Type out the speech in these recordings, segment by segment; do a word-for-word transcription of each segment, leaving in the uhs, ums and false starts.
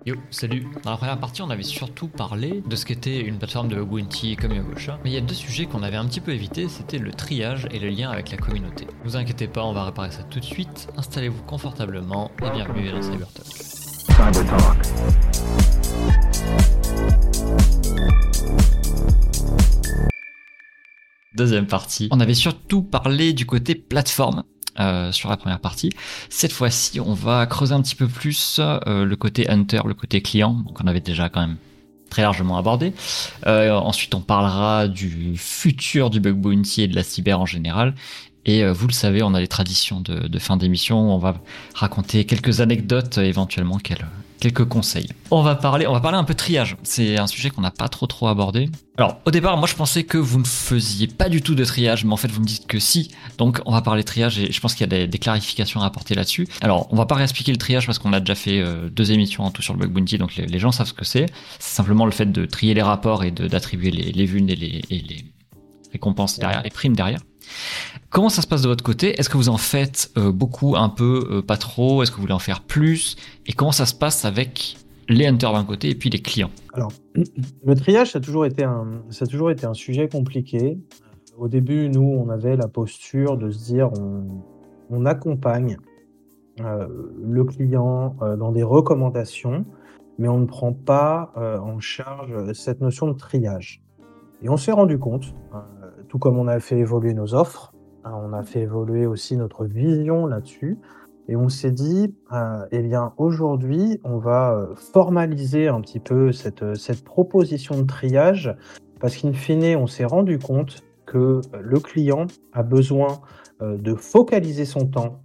Yo, salut. Dans la première partie, on avait surtout parlé de ce qu'était une plateforme de bug bounty comme Yogosha, mais il y a deux sujets qu'on avait un petit peu évités, c'était le triage et le lien avec la communauté. Ne vous inquiétez pas, on va réparer ça tout de suite. Installez-vous confortablement et bienvenue dans Cybertalk. Cybertalk. Deuxième partie. On avait surtout parlé du côté plateforme. Euh, sur la première partie. Cette fois-ci, on va creuser un petit peu plus euh, le côté hunter, le côté client, donc on avait déjà quand même très largement abordé. Euh, ensuite, on parlera du futur du bug bounty et de la cyber en général. Et euh, vous le savez, on a les traditions de, de fin d'émission. On va raconter quelques anecdotes, éventuellement quelques, quelques conseils. On va parler, on va parler un peu triage. C'est un sujet qu'on n'a pas trop trop abordé. Alors, au départ, moi, je pensais que vous ne faisiez pas du tout de triage, mais en fait, vous me dites que si. Donc, on va parler triage et je pense qu'il y a des, des clarifications à apporter là-dessus. Alors, on va pas réexpliquer le triage parce qu'on a déjà fait euh, deux émissions en tout sur le bug bounty, donc les, les gens savent ce que c'est. C'est simplement le fait de trier les rapports et de, d'attribuer les, les vulnes et les, et les récompenses derrière, les primes derrière. Comment ça se passe de votre côté ? Est-ce que vous en faites euh, beaucoup, un peu, euh, pas trop ? Est-ce que vous voulez en faire plus ? Et comment ça se passe avec les hunters d'un côté et puis les clients ? Alors, le triage, ça a toujours été un, ça a toujours été un sujet compliqué. Au début, nous, on avait la posture de se dire, on, on accompagne euh, le client euh, dans des recommandations, mais on ne prend pas euh, en charge cette notion de triage. Et on s'est rendu compte, euh, tout comme on a fait évoluer nos offres, hein, on a fait évoluer aussi notre vision là-dessus, et on s'est dit, euh, eh bien, aujourd'hui, on va euh, formaliser un petit peu cette, cette proposition de triage, parce qu'in fine, on s'est rendu compte que le client a besoin euh, de focaliser son temps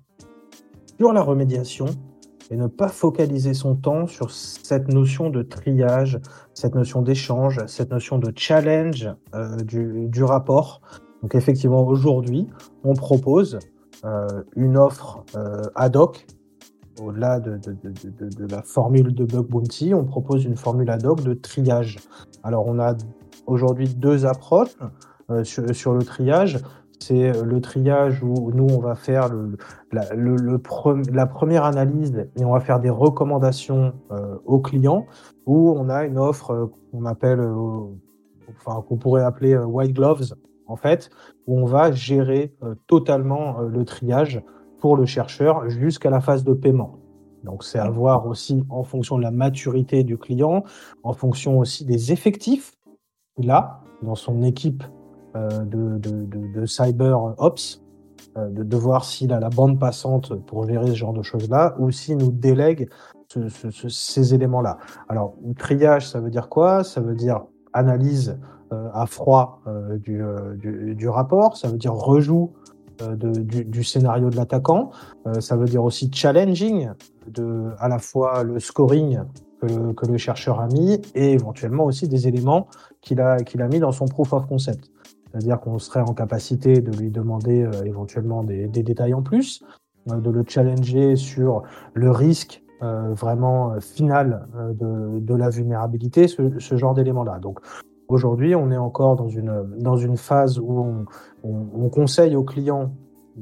sur la remédiation et ne pas focaliser son temps sur cette notion de triage, cette notion d'échange, cette notion de challenge euh, du, du rapport. Donc effectivement, aujourd'hui, on propose euh, une offre euh, ad hoc. Au-delà de, de, de, de, de la formule de bug bounty, on propose une formule ad hoc de triage. Alors, on a aujourd'hui deux approches euh, sur, sur le triage. C'est le triage où nous, on va faire le, la, le, le pre, la première analyse et on va faire des recommandations euh, aux clients, où on a une offre euh, qu'on appelle, euh, enfin, qu'on pourrait appeler euh, white gloves, en fait, où on va gérer euh, totalement euh, le triage pour le chercheur jusqu'à la phase de paiement. Donc, c'est à voir aussi en fonction de la maturité du client, en fonction aussi des effectifs qu'il a dans son équipe euh, de, de, de, de cyber ops, euh, de, de voir s'il a la bande passante pour gérer ce genre de choses-là ou s'il nous délègue ce, ce, ce, ces éléments-là. Alors, triage, ça veut dire quoi ? Ça veut dire analyse euh, à froid euh, du, euh, du, du rapport, ça veut dire rejoue De, du, du scénario de l'attaquant. Euh, ça veut dire aussi challenging, de, à la fois le scoring que le, que le chercheur a mis et éventuellement aussi des éléments qu'il a, qu'il a mis dans son proof of concept. C'est-à-dire qu'on serait en capacité de lui demander euh, éventuellement des, des détails en plus, euh, de le challenger sur le risque euh, vraiment final euh, de, de la vulnérabilité, ce, ce genre d'éléments-là. Donc, aujourd'hui, on est encore dans une, dans une phase où on, on, on conseille au client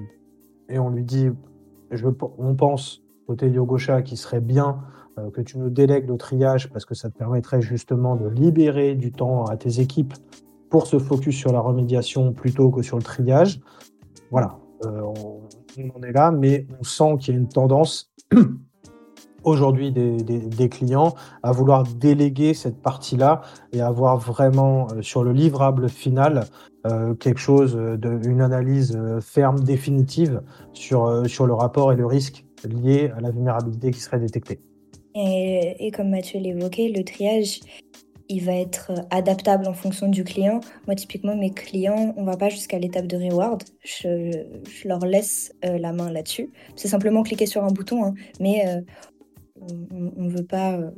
et on lui dit, je, on pense, côté Yogosha, qu'il serait bien euh, que tu nous délègues le triage parce que ça te permettrait justement de libérer du temps à tes équipes pour se focus sur la remédiation plutôt que sur le triage. Voilà, euh, on, on en est là, mais on sent qu'il y a une tendance aujourd'hui des, des, des clients à vouloir déléguer cette partie-là et avoir vraiment euh, sur le livrable final euh, quelque chose, de, une analyse euh, ferme, définitive sur, euh, sur le rapport et le risque lié à la vulnérabilité qui serait détectée. Et, et comme Mathieu l'évoquait, le triage, il va être adaptable en fonction du client. Moi, typiquement, mes clients, on va pas jusqu'à l'étape de reward. Je, je leur laisse euh, la main là-dessus. C'est simplement cliquer sur un bouton, hein, mais euh, on ne veut pas euh,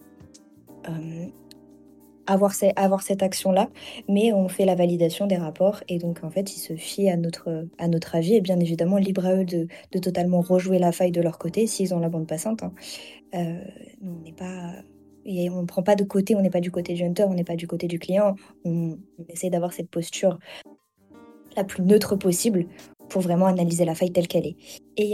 euh, avoir, ces, avoir cette action-là, mais on fait la validation des rapports et donc en fait, ils se fient à notre, à notre avis et bien évidemment, libre à eux de, de totalement rejouer la faille de leur côté s'ils ont la bande passante. Hein. Euh, on n'est pas... Et on ne prend pas de côté, on n'est pas du côté du hunter, on n'est pas du côté du client. On, on essaie d'avoir cette posture la plus neutre possible pour vraiment analyser la faille telle qu'elle est. Et il y a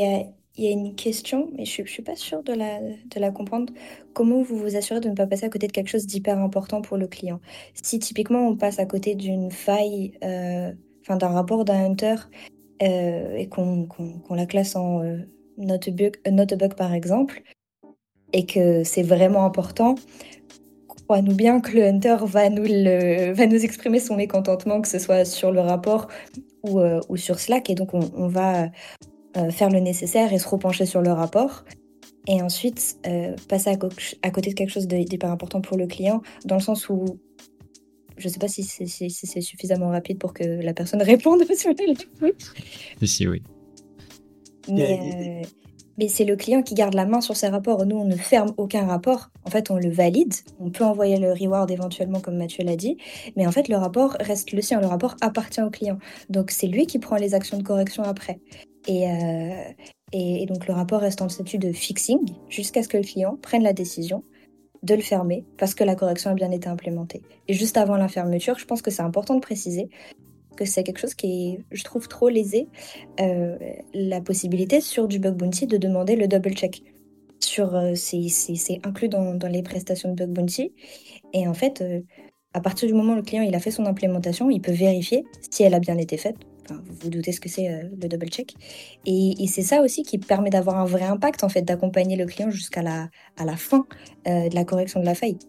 il y a une question, mais je ne suis pas sûre de la, de la comprendre. Comment vous vous assurez de ne pas passer à côté de quelque chose d'hyper important pour le client? Si typiquement on passe à côté d'une faille, euh, enfin d'un rapport d'un hunter, euh, et qu'on qu'on, qu'on la classe en euh, not a bug, not a bug par exemple, et que c'est vraiment important, crois-nous bien que le hunter va nous, le, va nous exprimer son mécontentement, que ce soit sur le rapport ou, euh, ou sur Slack, et donc on, on va euh, faire le nécessaire et se repencher sur le rapport. Et ensuite, euh, passer à, co- à côté de quelque chose de- d'hyper important pour le client, dans le sens où je ne sais pas si c'est si, si c'est suffisamment rapide pour que la personne réponde sur le Si, si, oui. Mais, euh, mais c'est le client qui garde la main sur ses rapports. Nous, on ne ferme aucun rapport. En fait, on le valide. On peut envoyer le reward éventuellement, comme Mathieu l'a dit. Mais en fait, le rapport reste le sien. Le rapport appartient au client. Donc, c'est lui qui prend les actions de correction après. Et, euh, et, et donc, le rapport reste en statut de fixing jusqu'à ce que le client prenne la décision de le fermer parce que la correction a bien été implémentée. Et juste avant la fermeture, je pense que c'est important de préciser que c'est quelque chose qui est, je trouve, trop lésé, euh, la possibilité sur du bug bounty de demander le double check. Sur, euh, c'est, c'est, c'est inclus dans, dans les prestations de bug bounty. Et en fait, euh, à partir du moment où le client il a fait son implémentation, il peut vérifier si elle a bien été faite. Enfin, vous vous doutez ce que c'est euh, le double check. Et, et c'est ça aussi qui permet d'avoir un vrai impact, en fait, d'accompagner le client jusqu'à la, à la fin euh, de la correction de la faille.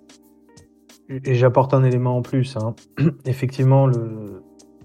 Et j'apporte un élément en plus. Hein. Effectivement, le,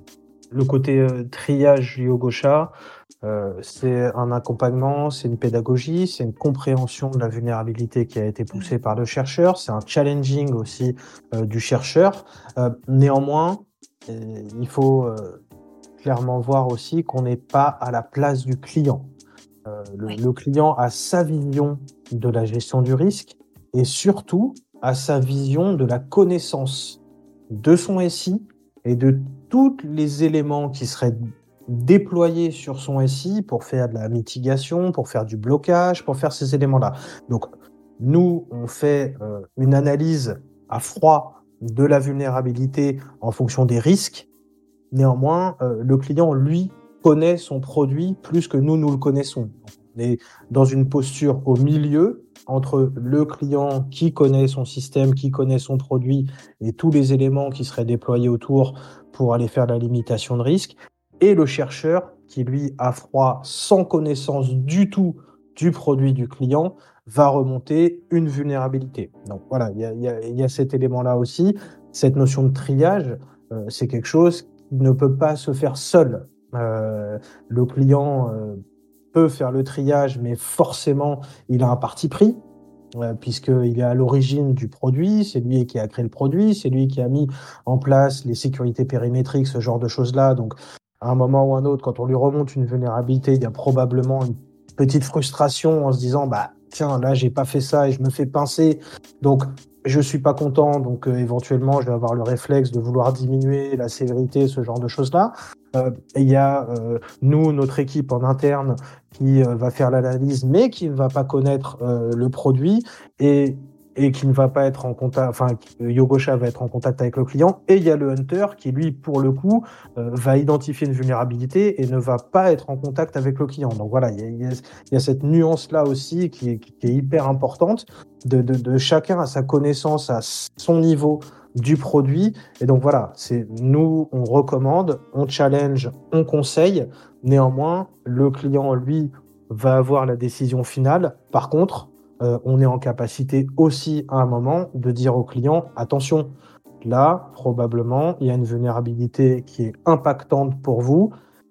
le côté euh, triage Yogosha, euh, c'est un accompagnement, c'est une pédagogie, c'est une compréhension de la vulnérabilité qui a été poussée par le chercheur, c'est un challenging aussi euh, du chercheur. Euh, néanmoins, euh, il faut euh, clairement voir aussi qu'on n'est pas à la place du client. Euh, le, Ouais. le client a sa vision de la gestion du risque et surtout a sa vision de la connaissance de son S I et de tous les éléments qui seraient déployés sur son S I pour faire de la mitigation, pour faire du blocage, pour faire ces éléments-là. Donc, nous, on fait euh, une analyse à froid de la vulnérabilité en fonction des risques. Néanmoins, euh, le client, lui, connaît son produit plus que nous, nous le connaissons. On est dans une posture au milieu entre le client qui connaît son système, qui connaît son produit et tous les éléments qui seraient déployés autour pour aller faire la limitation de risque, et le chercheur qui, lui, à froid, sans connaissance du tout du produit du client, va remonter une vulnérabilité. Donc voilà, il y a, y a, y a cet élément-là aussi. Cette notion de triage, euh, c'est quelque chose ne peut pas se faire seul. Euh, le client euh, peut faire le triage, mais forcément, il a un parti pris, euh, puisqu'il est à l'origine du produit, c'est lui qui a créé le produit, c'est lui qui a mis en place les sécurités périmétriques, ce genre de choses-là. Donc, à un moment ou un autre, quand on lui remonte une vulnérabilité, il y a probablement une petite frustration en se disant, bah, tiens, là, j'ai pas fait ça et je me fais pincer. Donc, je suis pas content, donc euh, éventuellement, je vais avoir le réflexe de vouloir diminuer la sévérité, ce genre de choses-là. Euh, et il y a euh, nous, notre équipe en interne, qui euh, va faire l'analyse, mais qui ne va pas connaître euh, le produit et, et qui ne va pas être en contact, enfin, Yogosha va être en contact avec le client. Et il y a le hunter qui, lui, pour le coup, euh, va identifier une vulnérabilité et ne va pas être en contact avec le client. Donc voilà, il y a, il y a, il y a cette nuance-là aussi qui est, qui est hyper importante. De, de, de chacun à sa connaissance, à son niveau du produit. Et donc voilà, c'est nous, on recommande, on challenge, on conseille. Néanmoins, le client, lui, va avoir la décision finale. Par contre, euh, on est en capacité aussi à un moment de dire au client, attention, là, probablement, il y a une vulnérabilité qui est impactante pour vous.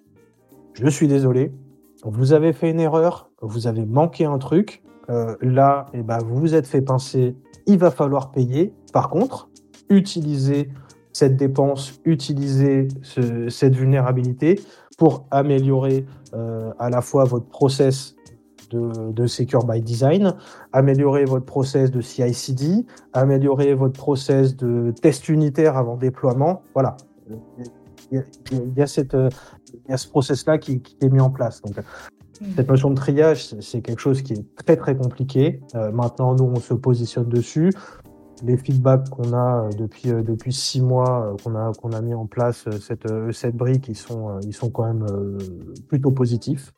Je suis désolé, vous avez fait une erreur, vous avez manqué un truc. Euh, là, eh ben, vous vous êtes fait pincer, il va falloir payer. Par contre, utilisez cette dépense, utilisez ce, cette vulnérabilité pour améliorer euh, à la fois votre process de, de Secure by Design, améliorer votre process de C I C D, améliorer votre process de test unitaire avant déploiement. Voilà. Il y a, il y a, cette, il y a ce process-là qui, qui est mis en place. Donc, cette notion de triage, c'est quelque chose qui est très très compliqué. Euh, maintenant, nous, on se positionne dessus. Les feedbacks qu'on a depuis euh, depuis six mois euh, qu'on a qu'on a mis en place euh, cette euh, cette brique, ils sont euh, ils sont quand même euh, plutôt positifs.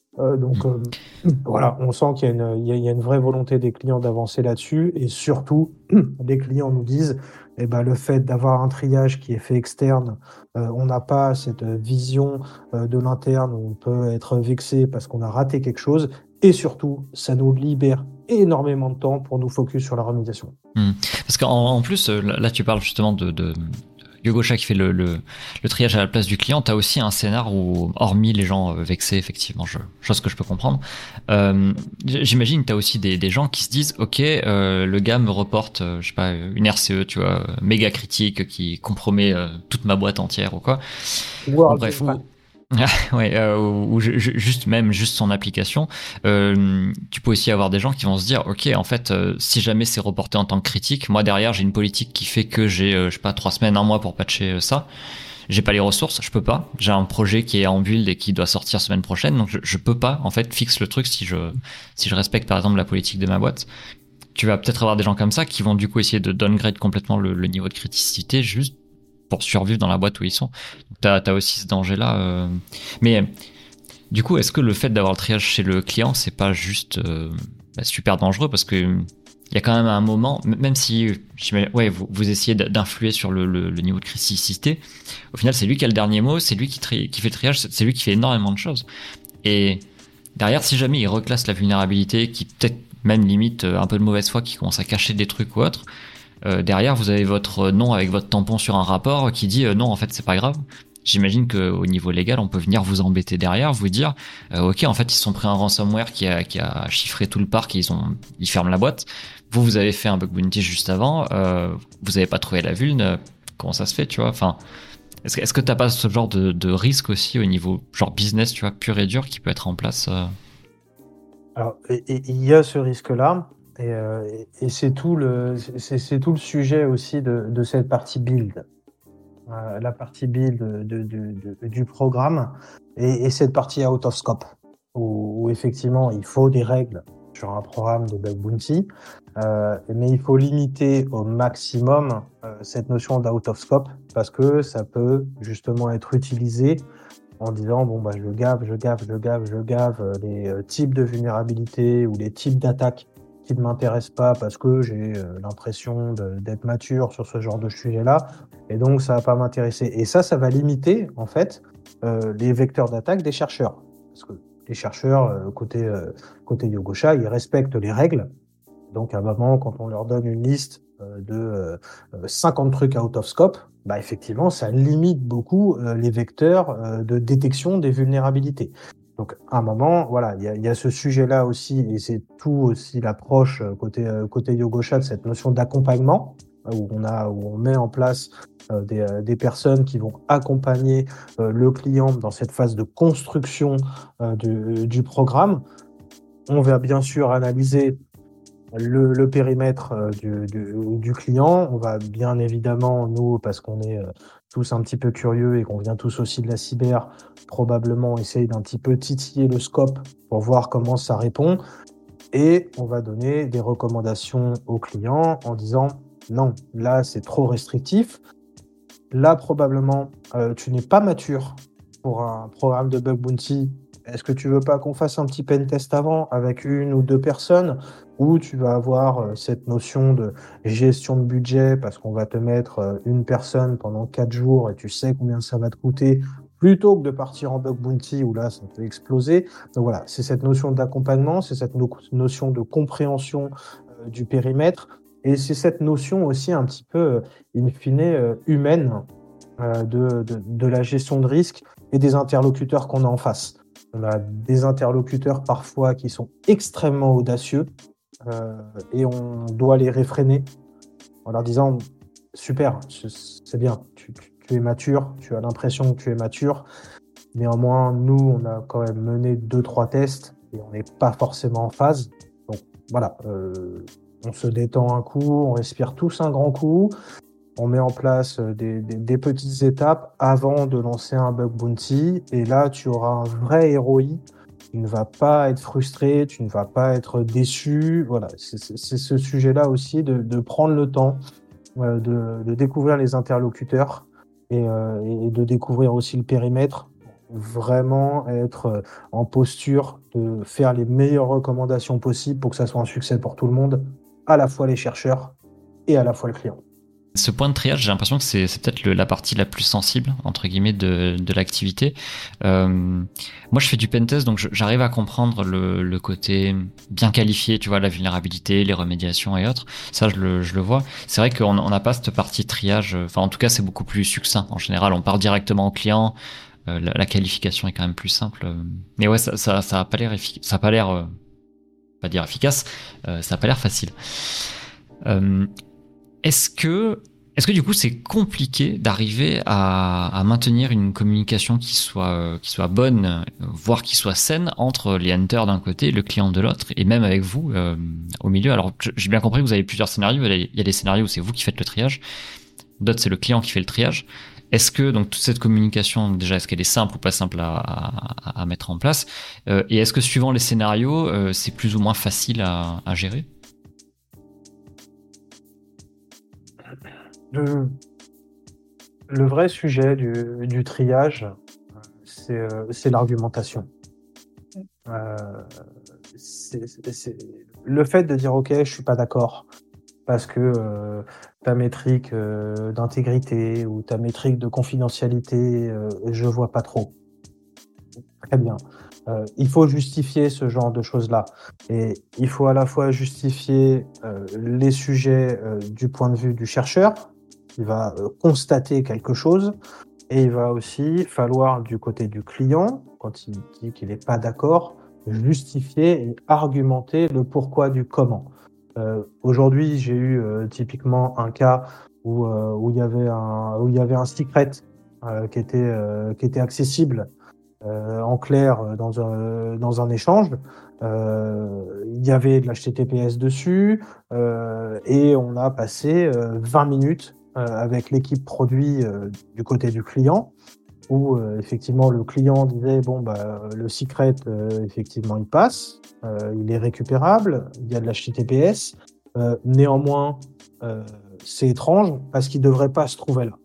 Euh, donc euh, voilà, on sent qu'il y a, une, il y a- il y a une vraie volonté des clients d'avancer là-dessus. Et surtout, les clients nous disent, eh ben, le fait d'avoir un triage qui est fait externe, euh, on n'a pas cette vision euh, de l'interne où on peut être vexé parce qu'on a raté quelque chose. Et surtout, ça nous libère énormément de temps pour nous focus sur la remédiation. Hmm. Parce qu'en en plus, euh, là tu parles justement de, de Yogosha qui fait le, le, le triage à la place du client. T'as aussi un scénar où, hormis les gens euh, vexés, effectivement, je, chose que je peux comprendre, euh, j'imagine t'as aussi des, des gens qui se disent, ok, euh, le gars me reporte, euh, je sais pas, une R C E, tu vois, euh, méga critique qui compromet euh, toute ma boîte entière ou quoi. Bon, bref, ou, ouais, euh, ou, ou ju- juste même juste son application. Euh, tu peux aussi avoir des gens qui vont se dire, ok, en fait, euh, si jamais c'est reporté en tant que critique, moi derrière j'ai une politique qui fait que j'ai, euh, je sais pas, trois semaines, un mois pour patcher euh, ça. J'ai pas les ressources, je peux pas. J'ai un projet qui est en build et qui doit sortir semaine prochaine, donc je, je peux pas en fait fixe le truc si je si je respecte par exemple la politique de ma boîte. Tu vas peut-être avoir des gens comme ça qui vont du coup essayer de downgrade complètement le, le niveau de criticité juste pour survivre dans la boîte où ils sont. T'as as aussi ce danger-là. Euh... Mais du coup, est-ce que le fait d'avoir le triage chez le client, c'est pas juste euh, bah, super dangereux parce que il y a quand même un moment, même si ouais, vous, vous essayez d'influer sur le, le, le niveau de criticité, au final, c'est lui qui a le dernier mot, c'est lui qui, tri qui fait le triage, c'est lui qui fait énormément de choses. Et derrière, si jamais il reclasse la vulnérabilité, qui peut-être même limite un peu de mauvaise foi, qui commence à cacher des trucs ou autre, Euh, derrière, vous avez votre nom avec votre tampon sur un rapport qui dit euh, non, en fait, c'est pas grave. J'imagine qu'au niveau légal, on peut venir vous embêter derrière, vous dire euh, ok, en fait, ils se sont pris un ransomware qui a, qui a chiffré tout le parc et ils, ont, ils ferment la boîte. Vous, vous avez fait un bug bounty juste avant, euh, vous avez pas trouvé la vulne, euh, comment ça se fait, tu vois? Enfin, est-ce que est-ce que t'as pas ce genre de, de risque aussi au niveau genre business, tu vois, pur et dur, qui peut être en place euh... Alors, il y a ce risque-là. Et, euh, et c'est tout le, c'est tout le sujet aussi de, de cette partie build. Euh, la partie build de, de, de, de, du programme et, et cette partie out of scope où, où effectivement il faut des règles sur un programme de bug bounty, euh, mais il faut limiter au maximum euh, cette notion d'out of scope parce que ça peut justement être utilisé en disant bon bah je gave, je gave, je gave, je gave les euh, types de vulnérabilités ou les types d'attaques qui ne m'intéressent pas parce que j'ai euh, l'impression d'être mature sur ce genre de sujet-là et donc ça va pas m'intéresser. Et ça, ça va limiter en fait euh, les vecteurs d'attaque des chercheurs parce que les chercheurs euh, côté euh, côté Yogosha, ils respectent les règles. Donc à un moment, quand on leur donne une liste euh, de euh, cinquante trucs out of scope, bah effectivement, ça limite beaucoup euh, les vecteurs euh, de détection des vulnérabilités. Donc à un moment, voilà, il y a, y a ce sujet-là aussi, et c'est tout aussi l'approche euh, côté euh, côté Yogosha de cette notion d'accompagnement où on a où on met en place euh, des, euh, des personnes qui vont accompagner euh, le client dans cette phase de construction euh, du, du programme. On va bien sûr analyser le, le périmètre euh, du, du, du client. On va bien évidemment, nous, parce qu'on est euh, tous un petit peu curieux et qu'on vient tous aussi de la cyber, probablement essayer d'un petit peu titiller le scope pour voir comment ça répond. Et on va donner des recommandations aux clients en disant non, là c'est trop restrictif. Là probablement euh, tu n'es pas mature pour un programme de bug bounty. Est-ce que tu veux pas qu'on fasse un petit pen test avant avec une ou deux personnes où tu vas avoir euh, cette notion de gestion de budget parce qu'on va te mettre euh, une personne pendant quatre jours et tu sais combien ça va te coûter plutôt que de partir en bug bounty où là ça peut exploser. Donc voilà, c'est cette notion d'accompagnement, c'est cette no- notion de compréhension euh, du périmètre et c'est cette notion aussi un petit peu euh, in fine euh, humaine euh, de, de, de la gestion de risque et des interlocuteurs qu'on a en face. On a des interlocuteurs parfois qui sont extrêmement audacieux euh, et on doit les réfréner en leur disant super, c'est bien, tu, tu, tu es mature, tu as l'impression que tu es mature. Néanmoins, nous, on a quand même mené deux, trois tests et on n'est pas forcément en phase. Donc voilà, euh, on se détend un coup, on respire tous un grand coup. On met en place des, des, des petites étapes avant de lancer un bug bounty. Et là, tu auras un vrai R O I. Tu ne vas pas être frustré, tu ne vas pas être déçu. Voilà, c'est ce sujet-là aussi de, de prendre le temps euh, de, de découvrir les interlocuteurs et, euh, et de découvrir aussi le périmètre vraiment être euh, en posture de faire les meilleures recommandations possibles pour que ça soit un succès pour tout le monde, à la fois les chercheurs et à la fois le client. Ce point de triage, j'ai l'impression que c'est, c'est peut-être le- la partie la plus sensible, entre guillemets, de, de l'activité. Euh, moi, je fais du pentest, donc je- j'arrive à comprendre le, le côté bien qualifié, tu vois, la vulnérabilité, les remédiations et autres. Ça, je le, je le vois. C'est vrai qu'on on n'a pas cette partie triage. Enfin, en tout cas, c'est beaucoup plus succinct. En général, on parle directement au client. Euh, la, la qualification est quand même plus simple. Mais ouais, ça, ça, ça a pas l'air efficace. Ça a pas l'air, euh, pas dire efficace. Euh, ça a pas l'air facile. Euh, Est-ce que, est-ce que du coup c'est compliqué d'arriver à, à maintenir une communication qui soit, euh, qui soit bonne, euh, voire qui soit saine entre les hunters d'un côté et le client de l'autre, et même avec vous euh, au milieu? Alors je- j'ai bien compris que vous avez plusieurs scénarios. Il y a des scénarios où c'est vous qui faites le triage, d'autres c'est le client qui fait le triage. Est-ce que donc toute cette communication, déjà, est-ce qu'elle est simple ou pas simple à, à, à mettre en place? Euh, et est-ce que suivant les scénarios, euh, c'est plus ou moins facile à, à gérer? Le, le vrai sujet du, du triage, c'est euh, c'est l'argumentation. Euh, c'est- c'est- c'est- le fait de dire ok, je suis pas d'accord parce que euh, ta métrique euh, d'intégrité ou ta métrique de confidentialité, euh, je vois pas trop. Très bien. Euh, il faut justifier ce genre de choses-là. Et il faut à la fois justifier euh, les sujets euh, du point de vue du chercheur, qui va euh, constater quelque chose, et il va aussi falloir, du côté du client, quand il dit qu'il n'est pas d'accord, justifier et argumenter le pourquoi du comment. Euh, aujourd'hui, j'ai eu euh, typiquement un cas où, euh, où il y avait un, où il y avait un secret euh, qui était, euh, qui était accessible euh, en clair euh, dans un, dans un échange. Euh, il y avait de l'H T T P S dessus euh, et on a passé euh, vingt minutes euh, avec l'équipe produit euh, du côté du client où euh, effectivement le client disait bon bah le secret euh, effectivement il passe, euh, il est récupérable, il y a de l'H T T P S, euh, néanmoins euh, c'est étrange parce qu'il devrait pas se trouver là.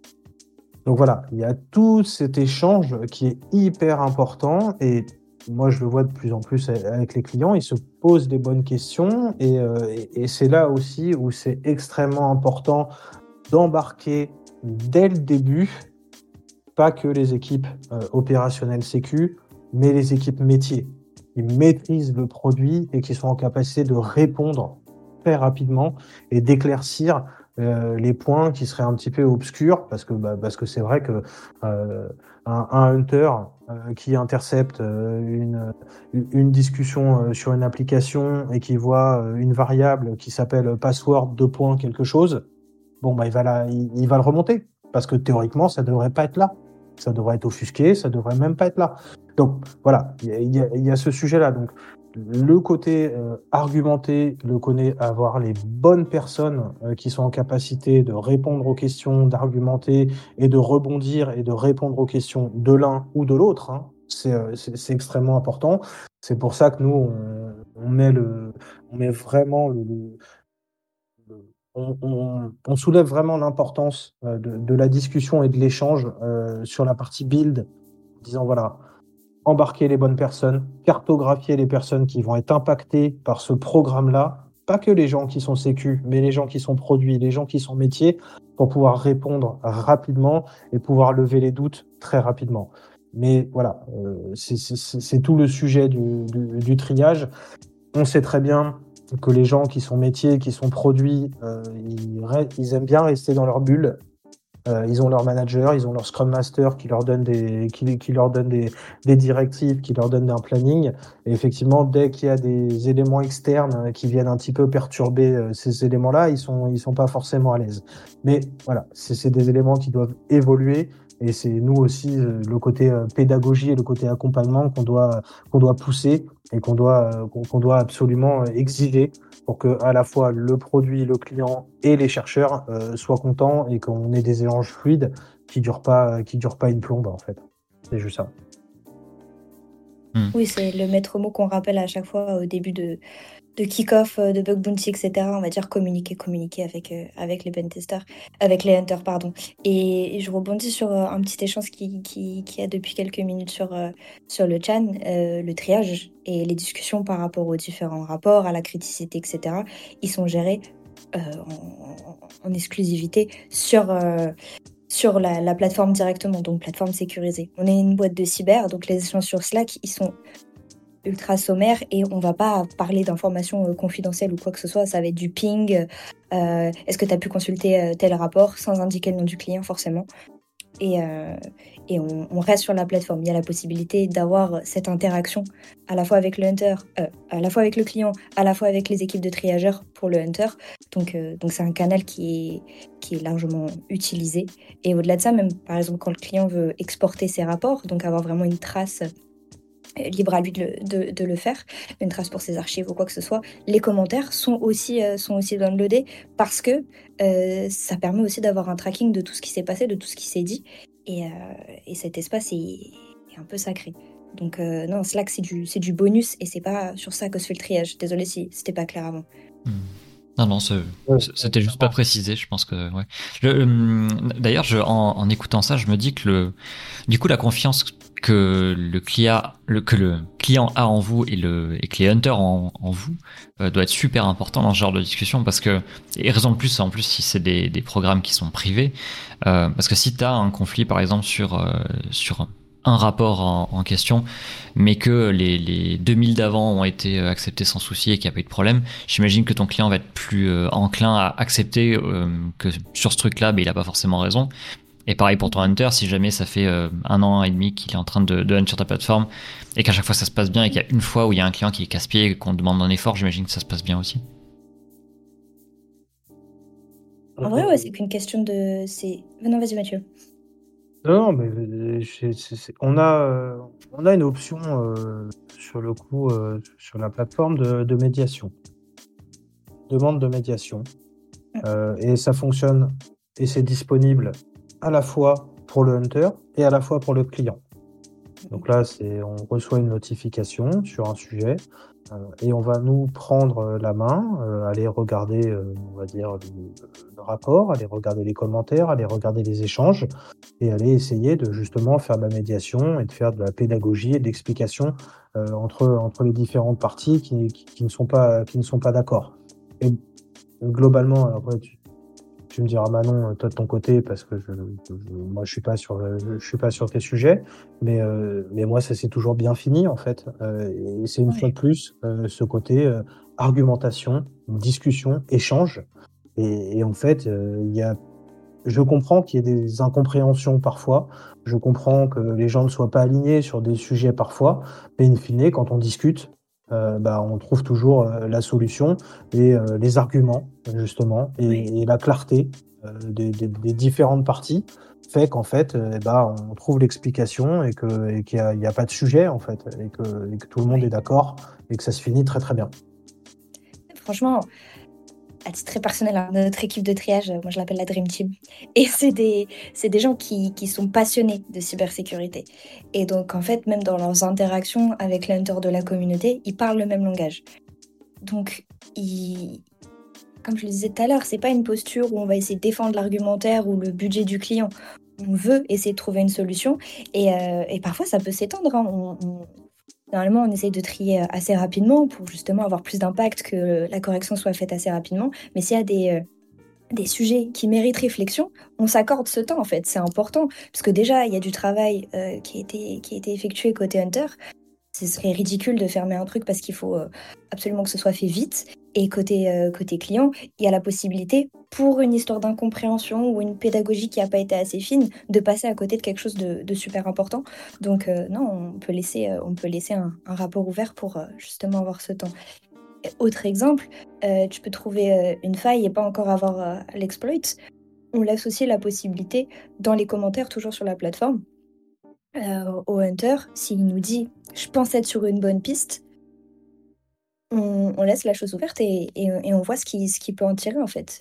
Donc voilà, il y a tout cet échange qui est hyper important et moi je le vois de plus en plus avec les clients, ils se posent des bonnes questions et, euh, et, et c'est là aussi où c'est extrêmement important d'embarquer dès le début, pas que les équipes euh, opérationnelles sécu, mais les équipes métiers qui maîtrisent le produit et qui sont en capacité de répondre très rapidement et d'éclaircir euh, les points qui seraient un petit peu obscurs parce que bah, parce que c'est vrai que euh, un, un hunter euh, qui intercepte euh, une une discussion euh, sur une application et qui voit euh, une variable qui s'appelle password deux points quelque chose, bon bah il va la, il, il va le remonter parce que théoriquement ça devrait pas être là, ça devrait être offusqué, ça devrait même pas être là. Donc voilà, il y a, y a ce sujet-là. Donc le côté euh, argumenté, le côté avoir les bonnes personnes euh, qui sont en capacité de répondre aux questions, d'argumenter et de rebondir et de répondre aux questions de l'un ou de l'autre, hein, c'est, euh, c'est, c'est extrêmement important. C'est pour ça que nous on, on met le, on met vraiment le, le on, on, on soulève vraiment l'importance euh, de, de la discussion et de l'échange euh, sur la partie build, en disant voilà, embarquer les bonnes personnes, cartographier les personnes qui vont être impactées par ce programme-là, pas que les gens qui sont sécu, mais les gens qui sont produits, les gens qui sont métiers, pour pouvoir répondre rapidement et pouvoir lever les doutes très rapidement. Mais voilà, euh, c'est, c'est, c'est tout le sujet du, du, du triage. On sait très bien que les gens qui sont métiers, qui sont produits, euh, ils, ils aiment bien rester dans leur bulle. Euh, ils ont leur manager, ils ont leur Scrum Master qui leur donne des, qui, qui leur donne des, des directives, qui leur donne un planning. Et effectivement, dès qu'il y a des éléments externes qui viennent un petit peu perturber euh, ces éléments-là, ils sont, ils sont pas forcément à l'aise. Mais voilà, c'est, c'est des éléments qui doivent évoluer. Et c'est nous aussi euh, le côté euh, pédagogie et le côté accompagnement qu'on doit, qu'on doit pousser et qu'on doit, euh, qu'on, qu'on doit absolument euh, exiger pour que à la fois le produit, le client et les chercheurs euh, soient contents et qu'on ait des échanges fluides qui durent pas, qui durent pas une plombe en fait. C'est juste ça. Oui, c'est le maître mot qu'on rappelle à chaque fois au début de, de kick-off, euh, de bug bounty, et cetera. On va dire communiquer, communiquer avec, euh, avec les pentesters, avec les hunters, pardon. Et, et je rebondis sur euh, un petit échange qui, qui, qui a depuis quelques minutes sur, euh, sur le chat, euh, le triage et les discussions par rapport aux différents rapports, à la criticité, et cetera. Ils sont gérés euh, en, en exclusivité sur... Euh, sur la, la plateforme directement, donc plateforme sécurisée. On est une boîte de cyber, donc les échanges sur Slack, ils sont ultra sommaires et on va pas parler d'informations euh, confidentielles ou quoi que ce soit, ça va être du ping, euh, est-ce que tu as pu consulter euh, tel rapport sans indiquer le nom du client forcément. Et, euh, et on, on reste sur la plateforme. Il y a la possibilité d'avoir cette interaction à la fois avec le hunter, euh, à la fois avec le client, à la fois avec les équipes de triageurs pour le hunter. Donc, euh, donc c'est un canal qui est, qui est largement utilisé. Et au-delà de ça, même par exemple quand le client veut exporter ses rapports, donc avoir vraiment une trace euh, libre à lui de le, de, de le faire, une trace pour ses archives ou quoi que ce soit, les commentaires sont aussi, euh, sont aussi downloadés parce que euh, ça permet aussi d'avoir un tracking de tout ce qui s'est passé, de tout ce qui s'est dit. Et, euh, et cet espace est, est un peu sacré. Donc euh, non, Slack, c'est du, c'est du bonus et c'est pas sur ça que se fait le triage. Désolée si c'était pas clair avant. Hmm. Non, non, c'est- Ouais, c'était juste pas précisé, je pense que, ouais. Le, hum, d'ailleurs, je, en, en écoutant ça, je me dis que le, du coup, la confiance que le client, le, que le client a en vous et le, et que les hunters en, en vous, euh, doit être super important dans ce genre de discussion parce que, et raison de plus, en plus, si c'est des, des programmes qui sont privés, euh, parce que si t'as un conflit, par exemple, sur, euh, sur un rapport en, en question, mais que les, les deux mille d'avant ont été acceptés sans souci et qu'il n'y a pas eu de problème, j'imagine que ton client va être plus euh, enclin à accepter euh, que sur ce truc-là, bah, il n'a pas forcément raison. Et pareil pour ton hunter, si jamais ça fait euh, un an et demi qu'il est en train de, de hunt sur ta plateforme et qu'à chaque fois ça se passe bien et qu'il y a une fois où il y a un client qui est casse-pied et qu'on demande un effort, j'imagine que ça se passe bien aussi. En vrai, ouais, c'est qu'une question de... c'est... Non, vas-y Mathieu. Non, non, mais euh, c'est- c'est- c'est- on a, euh, on a une option euh, sur le coup, euh, sur la plateforme de, de médiation, demande de médiation. Euh, et ça fonctionne et c'est disponible à la fois pour le hunter et à la fois pour le client. Donc là, c'est, on reçoit une notification sur un sujet euh, et on va nous prendre euh, la main, euh, aller regarder, euh, on va dire, le, le rapport, aller regarder les commentaires, aller regarder les échanges et aller essayer de justement faire de la médiation et de faire de la pédagogie et de l'explication euh, entre, entre les différentes parties qui, qui, qui ne sont pas, qui ne sont pas d'accord. Et globalement, après, tu, tu me diras Manon, toi de ton côté, parce que je, je, moi je suis pas sur, je, je suis pas sur tes sujets, mais euh, mais moi ça s'est toujours bien fini en fait. Euh, et c'est une Ouais. fois de plus euh, ce côté euh, argumentation, discussion, échange. Et, et en fait, euh, il y a, je comprends qu'il y ait des incompréhensions parfois. Je comprends que les gens ne soient pas alignés sur des sujets parfois, mais in fine, quand on discute, euh, bah, on trouve toujours euh, la solution et euh, les arguments, justement, et, Ouais. et la clarté euh, des, des- des différentes parties fait qu'en fait, euh, bah, on trouve l'explication et que, et qu'il n'y a, il y a pas de sujet, en fait, et que, et que tout le monde Ouais. est d'accord et que ça se finit très très bien. Franchement, à titre très personnel, hein, notre équipe de triage, euh, moi je l'appelle la Dream Team. Et c'est des, c'est des gens qui, qui sont passionnés de cybersécurité. Et donc en fait, même dans leurs interactions avec l'hunter de la communauté, ils parlent le même langage. Donc, ils, comme je le disais tout à l'heure, c'est pas une posture où on va essayer de défendre l'argumentaire ou le budget du client. On veut essayer de trouver une solution. Et, euh, et parfois, ça peut s'étendre. Hein. On, on- Normalement, on essaye de trier euh, assez rapidement pour justement avoir plus d'impact, que la correction soit faite assez rapidement. Mais s'il y a des, euh, des sujets qui méritent réflexion, on s'accorde ce temps en fait. C'est important. Parce que déjà, il y a du travail euh, qui, a été, qui a été effectué côté Hunter. Ce serait ridicule de fermer un truc parce qu'il faut euh, absolument que ce soit fait vite. Et côté, euh, côté client, il y a la possibilité, pour une histoire d'incompréhension ou une pédagogie qui n'a pas été assez fine, de passer à côté de quelque chose de, de super important. Donc euh, non, on peut laisser, euh, on peut laisser un, un rapport ouvert pour euh, justement avoir ce temps. Et autre exemple, euh, tu peux trouver euh, une faille et pas encore avoir euh, l'exploit. On laisse aussi la possibilité, dans les commentaires, toujours sur la plateforme, euh, au hunter, s'il nous dit « je pense être sur une bonne piste », on, on laisse la chose ouverte et, et, et on voit ce qu'il ce qui peut en tirer en fait.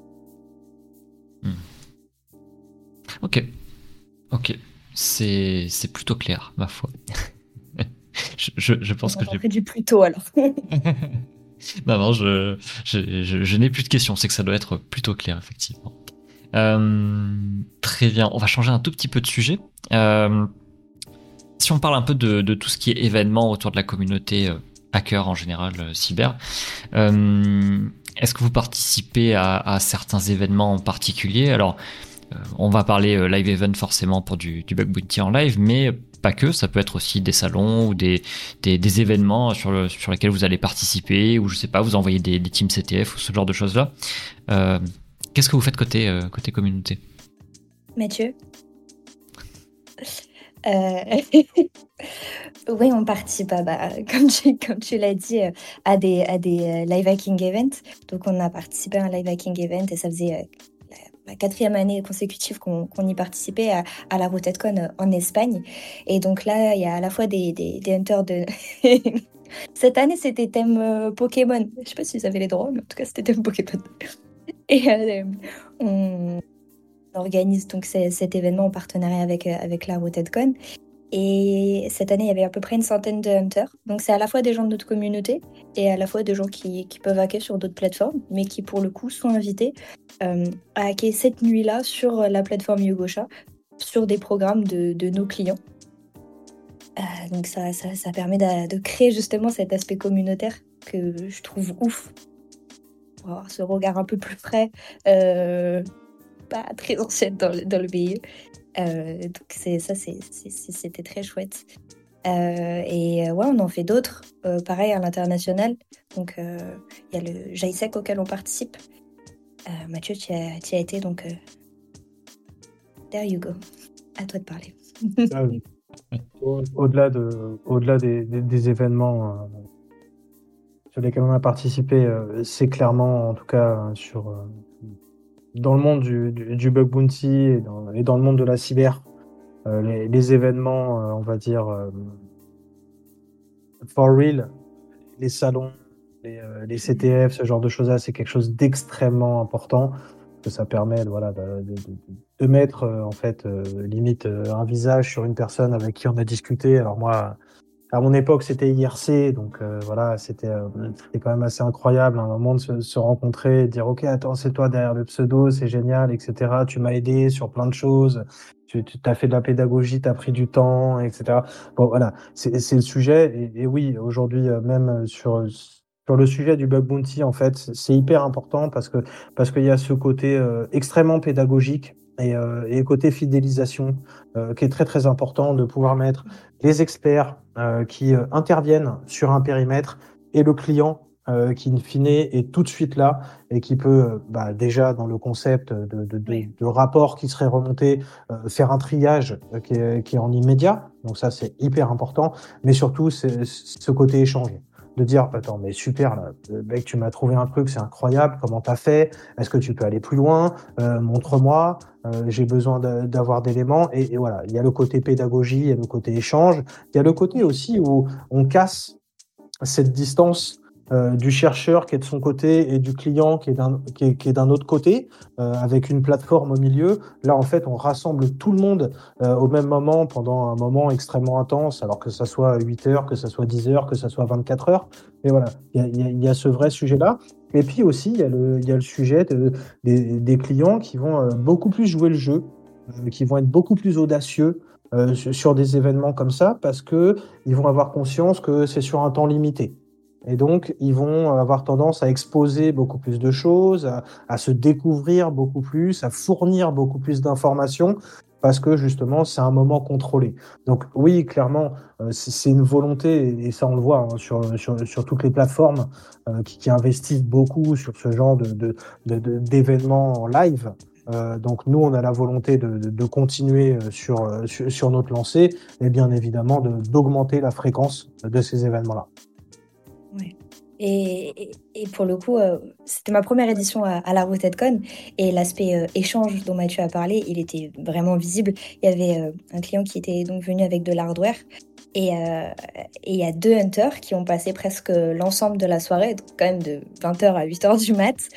Hmm. Ok, ok, c'est c'est plutôt clair, ma foi. je, je, je pense On que j'ai tenterait du plus tôt alors. Non, non, je, je, je, je n'ai plus de questions. C'est que ça doit être plutôt clair, effectivement. Euh, très bien. On va changer un tout petit peu de sujet. Euh, si on parle un peu de, de tout ce qui est événements autour de la communauté euh, hacker en général, euh, cyber, euh, est-ce que vous participez à, à certains événements en particulier? Alors, euh, on va parler euh, live event forcément pour du, du bug bounty en live, mais pas que. Ça peut être aussi des salons ou des, des, des événements sur, le, sur lesquels vous allez participer, ou je sais pas, vous envoyez des, des teams C T F ou ce genre de choses-là. Euh, qu'est-ce que vous faites côté, euh, côté communauté? Mathieu? Euh, Oui, on participe, à, bah, comme tu, comme tu l'as dit, euh, à des, à des euh, live hacking events. Donc, on a participé à un live hacking event et ça faisait euh, la, la quatrième année consécutive qu'on qu'on y participait à, à la RotetCon euh, en Espagne. Et donc là, il y a à la fois des, des, des hunters de... Cette année, c'était thème euh, Pokémon. Je sais pas si vous avez les droits, mais en tout cas, c'était thème Pokémon. Et euh, on organise donc c- cet événement en partenariat avec, euh, avec la RotetCon. Et cette année, il y avait à peu près une centaine de hunters. Donc, c'est à la fois des gens de notre communauté et à la fois des gens qui, qui peuvent hacker sur d'autres plateformes, mais qui, pour le coup, sont invités euh, à hacker cette nuit-là sur la plateforme Yogosha, sur des programmes de, de nos clients. Euh, donc, ça, ça, ça permet de, de créer justement cet aspect communautaire que je trouve ouf. Pour avoir ce regard un peu plus frais, euh, pas très ancienne dans le, dans le milieu. Euh, donc, c'est, ça, c'est, c'est, c'était très chouette. Euh, et euh, ouais, on en fait d'autres, euh, pareil à l'international. Donc, il euh, y a le JAISEC auquel on participe. Euh, Mathieu, tu as, tu as été, donc euh, there you go. À toi de parler. Euh, au- Au-delà de, au-delà des, des- des événements euh, sur lesquels on a participé, euh, c'est clairement, en tout cas, euh, sur, euh, dans le monde du, du, du bug bounty et dans, et dans le monde de la cyber, euh, les, les événements, euh, on va dire, euh, for real, les salons, les, euh, les C T F, ce genre de choses-là, c'est quelque chose d'extrêmement important, parce que ça permet voilà, de, de, de, de mettre, euh, en fait, euh, limite, euh, un visage sur une personne avec qui on a discuté. Alors moi, à mon époque, c'était I R C, donc euh, voilà, c'était euh, c'était quand même assez incroyable à un moment de se, se rencontrer et de dire, OK, attends, c'est toi derrière le pseudo, c'est génial, et cetera. Tu m'as aidé sur plein de choses, tu, tu as fait de la pédagogie, tu as pris du temps, et cetera. Bon, voilà, c'est c'est le sujet. Et, et oui, aujourd'hui, euh, même sur, sur le sujet du bug bounty, en fait, c'est hyper important parce que parce qu'il y a ce côté euh, extrêmement pédagogique et, euh, et côté fidélisation euh, qui est très très important de pouvoir mettre les experts euh, qui euh, interviennent sur un périmètre et le client euh, qui, in fine, est tout de suite là et qui peut, euh, bah, déjà dans le concept de, de, de, Oui. de rapport qui serait remonté, euh, faire un triage euh, qui, est, qui est en immédiat. Donc ça, c'est hyper important. Mais surtout, c'est ce côté échange. De dire, attends, mais super, là, mec, tu m'as trouvé un truc, c'est incroyable, comment t'as fait? Est-ce que tu peux aller plus loin? Euh, montre-moi. Euh, j'ai besoin de, d'avoir d'éléments. Et, et voilà, il y a le côté pédagogie, il y a le côté échange, il y a le côté aussi où on casse cette distance euh, du chercheur qui est de son côté et du client qui est d'un, qui est, qui est d'un autre côté, euh, avec une plateforme au milieu. Là, en fait, on rassemble tout le monde euh, au même moment pendant un moment extrêmement intense, alors que ça soit huit heures, que ça soit dix heures, que ça soit vingt-quatre heures. Et voilà, il y a, il y a, il y a ce vrai sujet-là. Et puis aussi, il y a le, il y a le sujet de, des, des clients qui vont euh, beaucoup plus jouer le jeu, euh, qui vont être beaucoup plus audacieux euh, sur, sur des événements comme ça, parce que ils vont avoir conscience que c'est sur un temps limité. Et donc, ils vont avoir tendance à exposer beaucoup plus de choses, à, à se découvrir beaucoup plus, à fournir beaucoup plus d'informations, parce que justement, c'est un moment contrôlé. Donc oui, clairement, euh, c'est, c'est une volonté, et ça on le voit hein, sur, sur, sur toutes les plateformes euh, qui, qui investissent beaucoup sur ce genre de, de, de, de, d'événements en live. Euh, donc nous, on a la volonté de, de, de continuer sur, sur, sur notre lancée et bien évidemment de, d'augmenter la fréquence de ces événements-là. Ouais. Et, et, et pour le coup, euh, c'était ma première édition à, à la RotetCon et l'aspect euh, échange dont Mathieu a parlé, il était vraiment visible. Il y avait euh, un client qui était donc venu avec de l'hardware et euh, et il y a deux hunters qui ont passé presque l'ensemble de la soirée, donc quand même de vingt heures à huit heures du mat,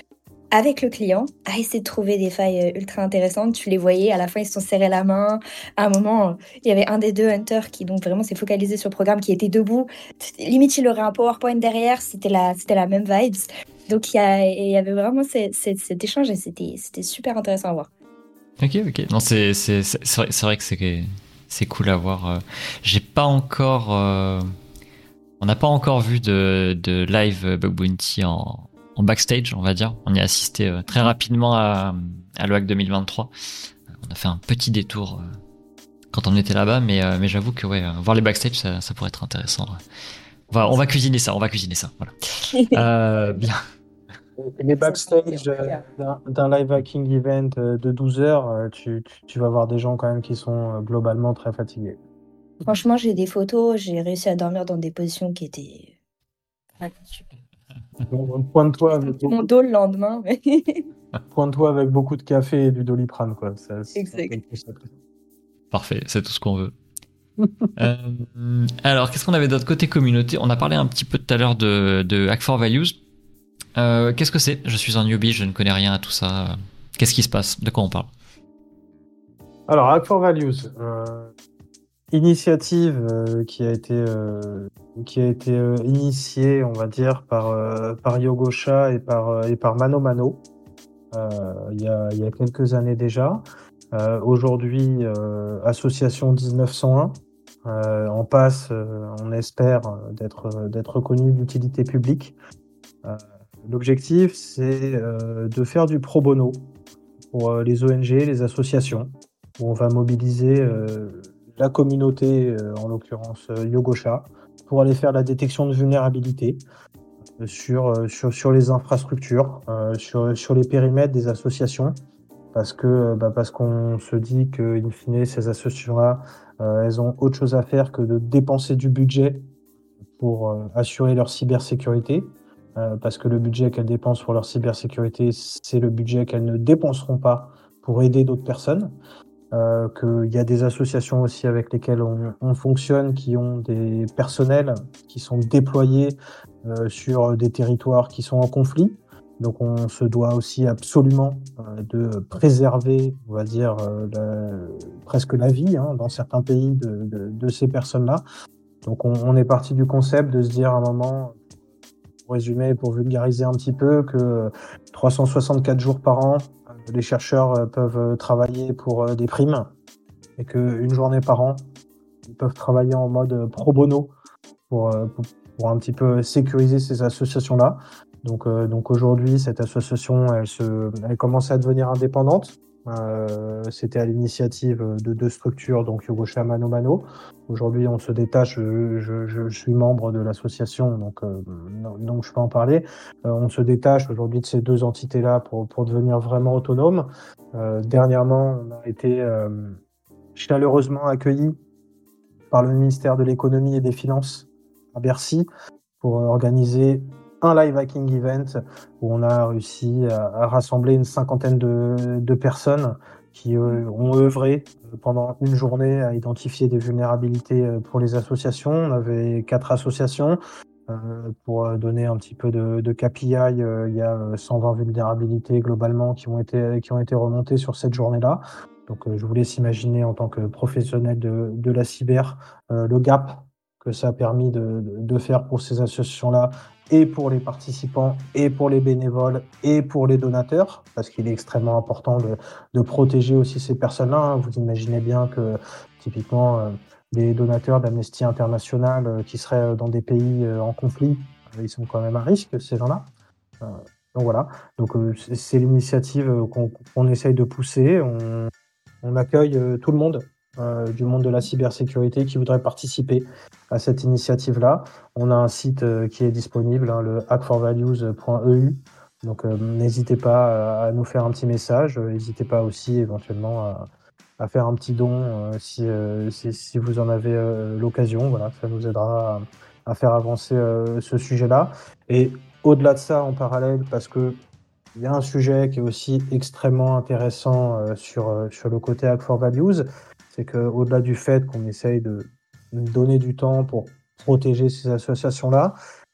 avec le client, à essayer de trouver des failles ultra intéressantes. Tu les voyais, à la fin, ils se sont serrés la main. À un moment, il y avait un des deux hunters qui donc vraiment s'est focalisé sur le programme, qui était debout. Limite, il aurait un PowerPoint derrière, c'était la, c'était la même vibes. Donc, il y, a, il y avait vraiment cet, cet, cet échange et c'était, c'était super intéressant à voir. Ok, ok. Non, c'est, c'est, c'est, c'est, vrai, c'est vrai que c'est, c'est cool à voir. J'ai pas encore... Euh, on n'a pas encore vu de, de live Bug Bounty en, en backstage, on va dire. On y a assisté euh, très rapidement à, à l'O A C deux mille vingt-trois. On a fait un petit détour euh, quand on était là-bas, mais, euh, mais j'avoue que ouais, voir les backstage, ça, ça pourrait être intéressant. Ouais. On va, on va cuisiner ça, on va cuisiner ça. Voilà. euh, bien. Les backstage euh, d'un, d'un live hacking event euh, de douze heures, euh, tu, tu, tu vas voir des gens quand même qui sont euh, globalement très fatigués. Franchement, j'ai des photos, j'ai réussi à dormir dans des positions qui étaient... Donc, pointe-toi avec Mon beaucoup, dos le lendemain. mais- pointe-toi avec beaucoup de café et du Doliprane, quoi. Ça, c'est Exact. quelque chose. Parfait, c'est tout ce qu'on veut. euh, alors, qu'est-ce qu'on avait d'autre côté communauté? On a parlé un petit peu tout à l'heure de, de Hack for Values. Euh, qu'est-ce que c'est? Je suis un newbie, je ne connais rien à tout ça. Qu'est-ce qui se passe? De quoi on parle? Alors, Hack for Values, euh, initiative euh, qui a été, euh, qui a été euh, initiée, on va dire, par, euh, par Yogosha et par, euh, et par Mano Mano euh, il y a, il y a quelques années déjà. Euh, aujourd'hui, euh, association dix-neuf cent un, euh, en passe, euh, on espère euh, d'être, d'être reconnu d'utilité publique. Euh, l'objectif, c'est euh, de faire du pro bono pour euh, les O N G, les associations, où on va mobiliser euh, la communauté, euh, en l'occurrence euh, Yogosha, pour aller faire la détection de vulnérabilité euh, sur, euh, sur, sur les infrastructures, euh, sur, sur les périmètres des associations, parce que bah, parce qu'on se dit que in fine, ces associations-là, euh, elles ont autre chose à faire que de dépenser du budget pour euh, assurer leur cybersécurité, euh, parce que le budget qu'elles dépensent pour leur cybersécurité, c'est le budget qu'elles ne dépenseront pas pour aider d'autres personnes. Euh, qu'il y a des associations aussi avec lesquelles on, on fonctionne, qui ont des personnels qui sont déployés euh, sur des territoires qui sont en conflit. Donc on se doit aussi absolument euh, de préserver, on va dire, euh, la, presque la vie hein, dans certains pays de, de, de ces personnes-là. Donc on, on est parti du concept de se dire à un moment, pour résumer, pour vulgariser un petit peu, que trois cent soixante-quatre jours par an, les chercheurs peuvent travailler pour des primes et qu'une journée par an, ils peuvent travailler en mode pro bono pour, pour, pour un petit peu sécuriser ces associations-là. Donc, euh, donc aujourd'hui, cette association, elle, se, elle commence à devenir indépendante. Euh, c'était à l'initiative de deux structures, donc Yogosha, Mano Mano. Aujourd'hui, on se détache. Je, je, je suis membre de l'association, donc, euh, donc je peux en parler. Euh, on se détache aujourd'hui de ces deux entités-là pour, pour devenir vraiment autonome. Euh, dernièrement, on a été euh, chaleureusement accueillis par le ministère de l'économie et des finances à Bercy pour organiser un live hacking event où on a réussi à, à rassembler une cinquantaine de, de personnes qui euh, ont œuvré pendant une journée à identifier des vulnérabilités pour les associations. On avait quatre associations. Euh, pour donner un petit peu de, de K P I, euh, il y a cent vingt vulnérabilités globalement qui ont été, qui ont été remontées sur cette journée-là. Donc euh, je vous laisse imaginer en tant que professionnel de, de la cyber euh, le gap que ça a permis de, de, de faire pour ces associations-là, et pour les participants, et pour les bénévoles, et pour les donateurs, parce qu'il est extrêmement important de, de protéger aussi ces personnes-là. Vous imaginez bien que, typiquement, euh, les donateurs d'Amnesty International euh, qui seraient dans des pays euh, en conflit, euh, ils sont quand même à risque, ces gens-là. Euh, donc voilà, donc euh, c'est, c'est l'initiative qu'on, qu'on essaye de pousser. On, on accueille euh, tout le monde. Euh, du monde de la cybersécurité qui voudrait participer à cette initiative-là. On a un site euh, qui est disponible, hein, le hack for values point e u. Donc euh, n'hésitez pas à, à nous faire un petit message. N'hésitez pas aussi éventuellement à, à faire un petit don euh, si, euh, si, si vous en avez euh, l'occasion. Voilà, ça nous aidera à, à faire avancer euh, ce sujet-là. Et au-delà de ça, en parallèle, parce que il y a un sujet qui est aussi extrêmement intéressant euh, sur, euh, sur le côté Hack for Values, c'est qu'au-delà du fait qu'on essaye de donner du temps pour protéger ces associations-là,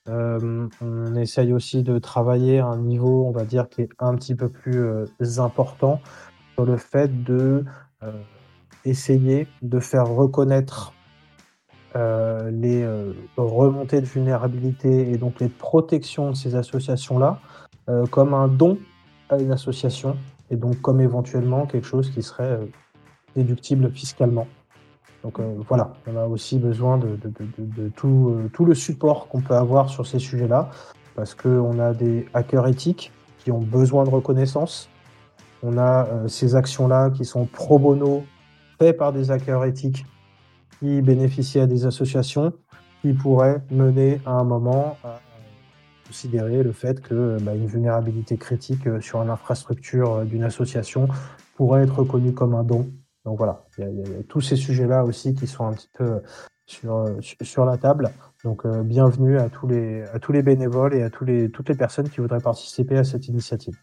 Euh, on essaye aussi de travailler à un niveau, on va dire, qui est un petit peu plus euh, important sur le fait de euh, essayer de faire reconnaître euh, les euh, remontées de vulnérabilité et donc les protections de ces associations-là euh, comme un don à une association et donc comme éventuellement quelque chose qui serait euh, déductible fiscalement. Donc euh, voilà, on a aussi besoin de, de, de, de, de tout, euh, tout le support qu'on peut avoir sur ces sujets-là, parce qu'on a des hackers éthiques qui ont besoin de reconnaissance. On a euh, ces actions-là qui sont pro bono, faites par des hackers éthiques qui bénéficient à des associations qui pourraient mener à un moment à considérer le fait que bah, une vulnérabilité critique euh, sur une infrastructure euh, d'une association pourrait être reconnue comme un don. Donc voilà, il y, y, y a tous ces sujets-là aussi qui sont un petit peu sur, sur la table. Donc euh, bienvenue à tous, les, à tous les bénévoles et à tous les, toutes les personnes qui voudraient participer à cette initiative.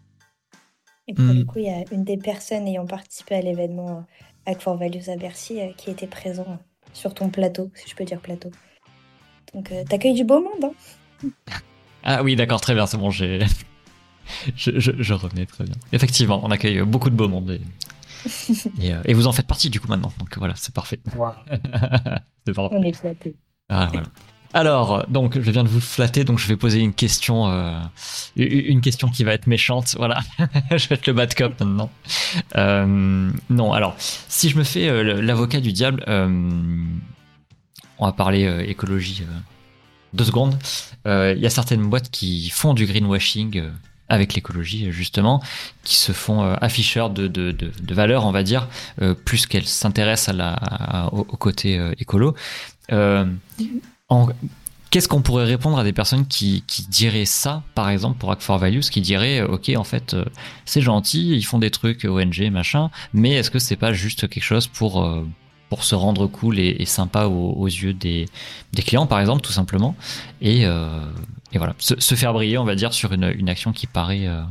Et pour mmh. le coup, il y a une des personnes ayant participé à l'événement Hack for Values à Bercy euh, qui était présent sur ton plateau, si je peux dire plateau. Donc euh, t'accueilles du beau monde, hein. Ah oui, d'accord, très bien, c'est bon, j'ai... je, je, je revenais très bien. Effectivement, on accueille beaucoup de beau monde et... Et, euh, et vous en faites partie du coup maintenant, donc voilà, c'est parfait. Ouais. c'est parfait. On est flattés. Ah, voilà. Alors, donc je viens de vous flatter, donc je vais poser une question, euh, une question qui va être méchante. Voilà, je vais être le bad cop maintenant. Euh, non, alors, si je me fais euh, l'avocat du diable, euh, on va parler euh, écologie euh, deux secondes. Il euh, y a certaines boîtes qui font du greenwashing. Euh, avec l'écologie justement, qui se font euh, afficheurs de, de, de, de valeurs, on va dire, euh, plus qu'elles s'intéressent à la, à, au, au côté euh, écolo. Euh, en, qu'est-ce qu'on pourrait répondre à des personnes qui, qui diraient ça, par exemple, pour Hack for Values, qui diraient, ok, en fait, euh, c'est gentil, ils font des trucs O N G, machin, mais est-ce que c'est pas juste quelque chose pour... Euh, pour se rendre cool et, et sympa aux, aux yeux des, des clients, par exemple, tout simplement, et, euh, et voilà, se, se faire briller, on va dire, sur une, une action qui paraît euh,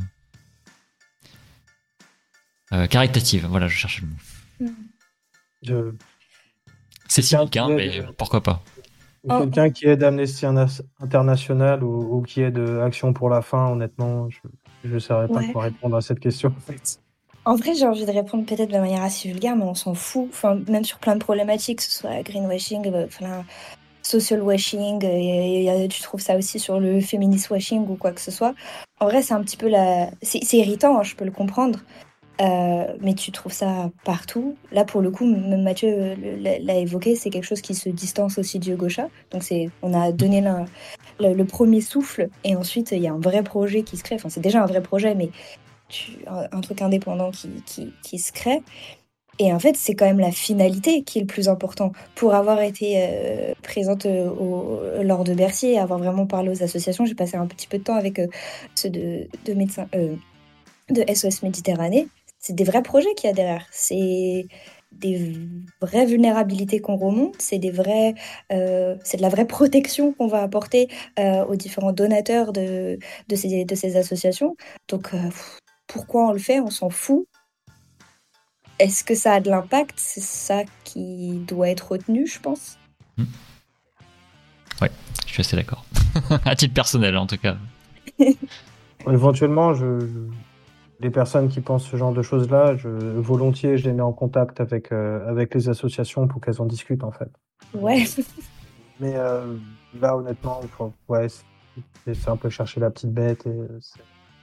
euh, caritative. Voilà, je cherchais le mot. Je... C'est cynique, hein, mais de... pourquoi pas. Quelqu'un qui est d'Amnesty International ou, ou qui est de Action pour la faim, honnêtement, je ne saurais pas ouais. quoi répondre à cette question, en fait. En vrai, j'ai envie de répondre peut-être de manière assez vulgaire, mais on s'en fout. Enfin, même sur plein de problématiques, que ce soit greenwashing, enfin, social washing, et, et tu trouves ça aussi sur le feminist washing ou quoi que ce soit. En vrai, c'est un petit peu la... C'est, c'est irritant, hein, je peux le comprendre, euh, mais tu trouves ça partout. Là, pour le coup, même Mathieu l'a, l'a évoqué, c'est quelque chose qui se distance aussi du Gaucha. Donc, c'est, on a donné le, le, le premier souffle, et ensuite, il y a un vrai projet qui se crée. Enfin, c'est déjà un vrai projet, mais... Tu, un, un truc indépendant qui, qui, qui se crée. Et en fait, c'est quand même la finalité qui est le plus important. Pour avoir été euh, présente euh, au, lors de Bercy et avoir vraiment parlé aux associations, j'ai passé un petit peu de temps avec euh, ceux de, de médecins euh, de S O S Méditerranée. C'est des vrais projets qu'il y a derrière. C'est des vraies vulnérabilités qu'on remonte, c'est des vrais, euh, c'est de la vraie protection qu'on va apporter euh, aux différents donateurs de, de, ces, de ces associations. Donc, euh, pourquoi on le fait? On s'en fout. Est-ce que ça a de l'impact? C'est ça qui doit être retenu, je pense. Mmh. Ouais, je suis assez d'accord. À titre personnel, en tout cas. Éventuellement, je, je, les personnes qui pensent ce genre de choses-là, je, volontiers, je les mets en contact avec, euh, avec les associations pour qu'elles en discutent, en fait. Ouais. Mais euh, là, honnêtement, faut, ouais, c'est, c'est un peu chercher la petite bête. Et c'est...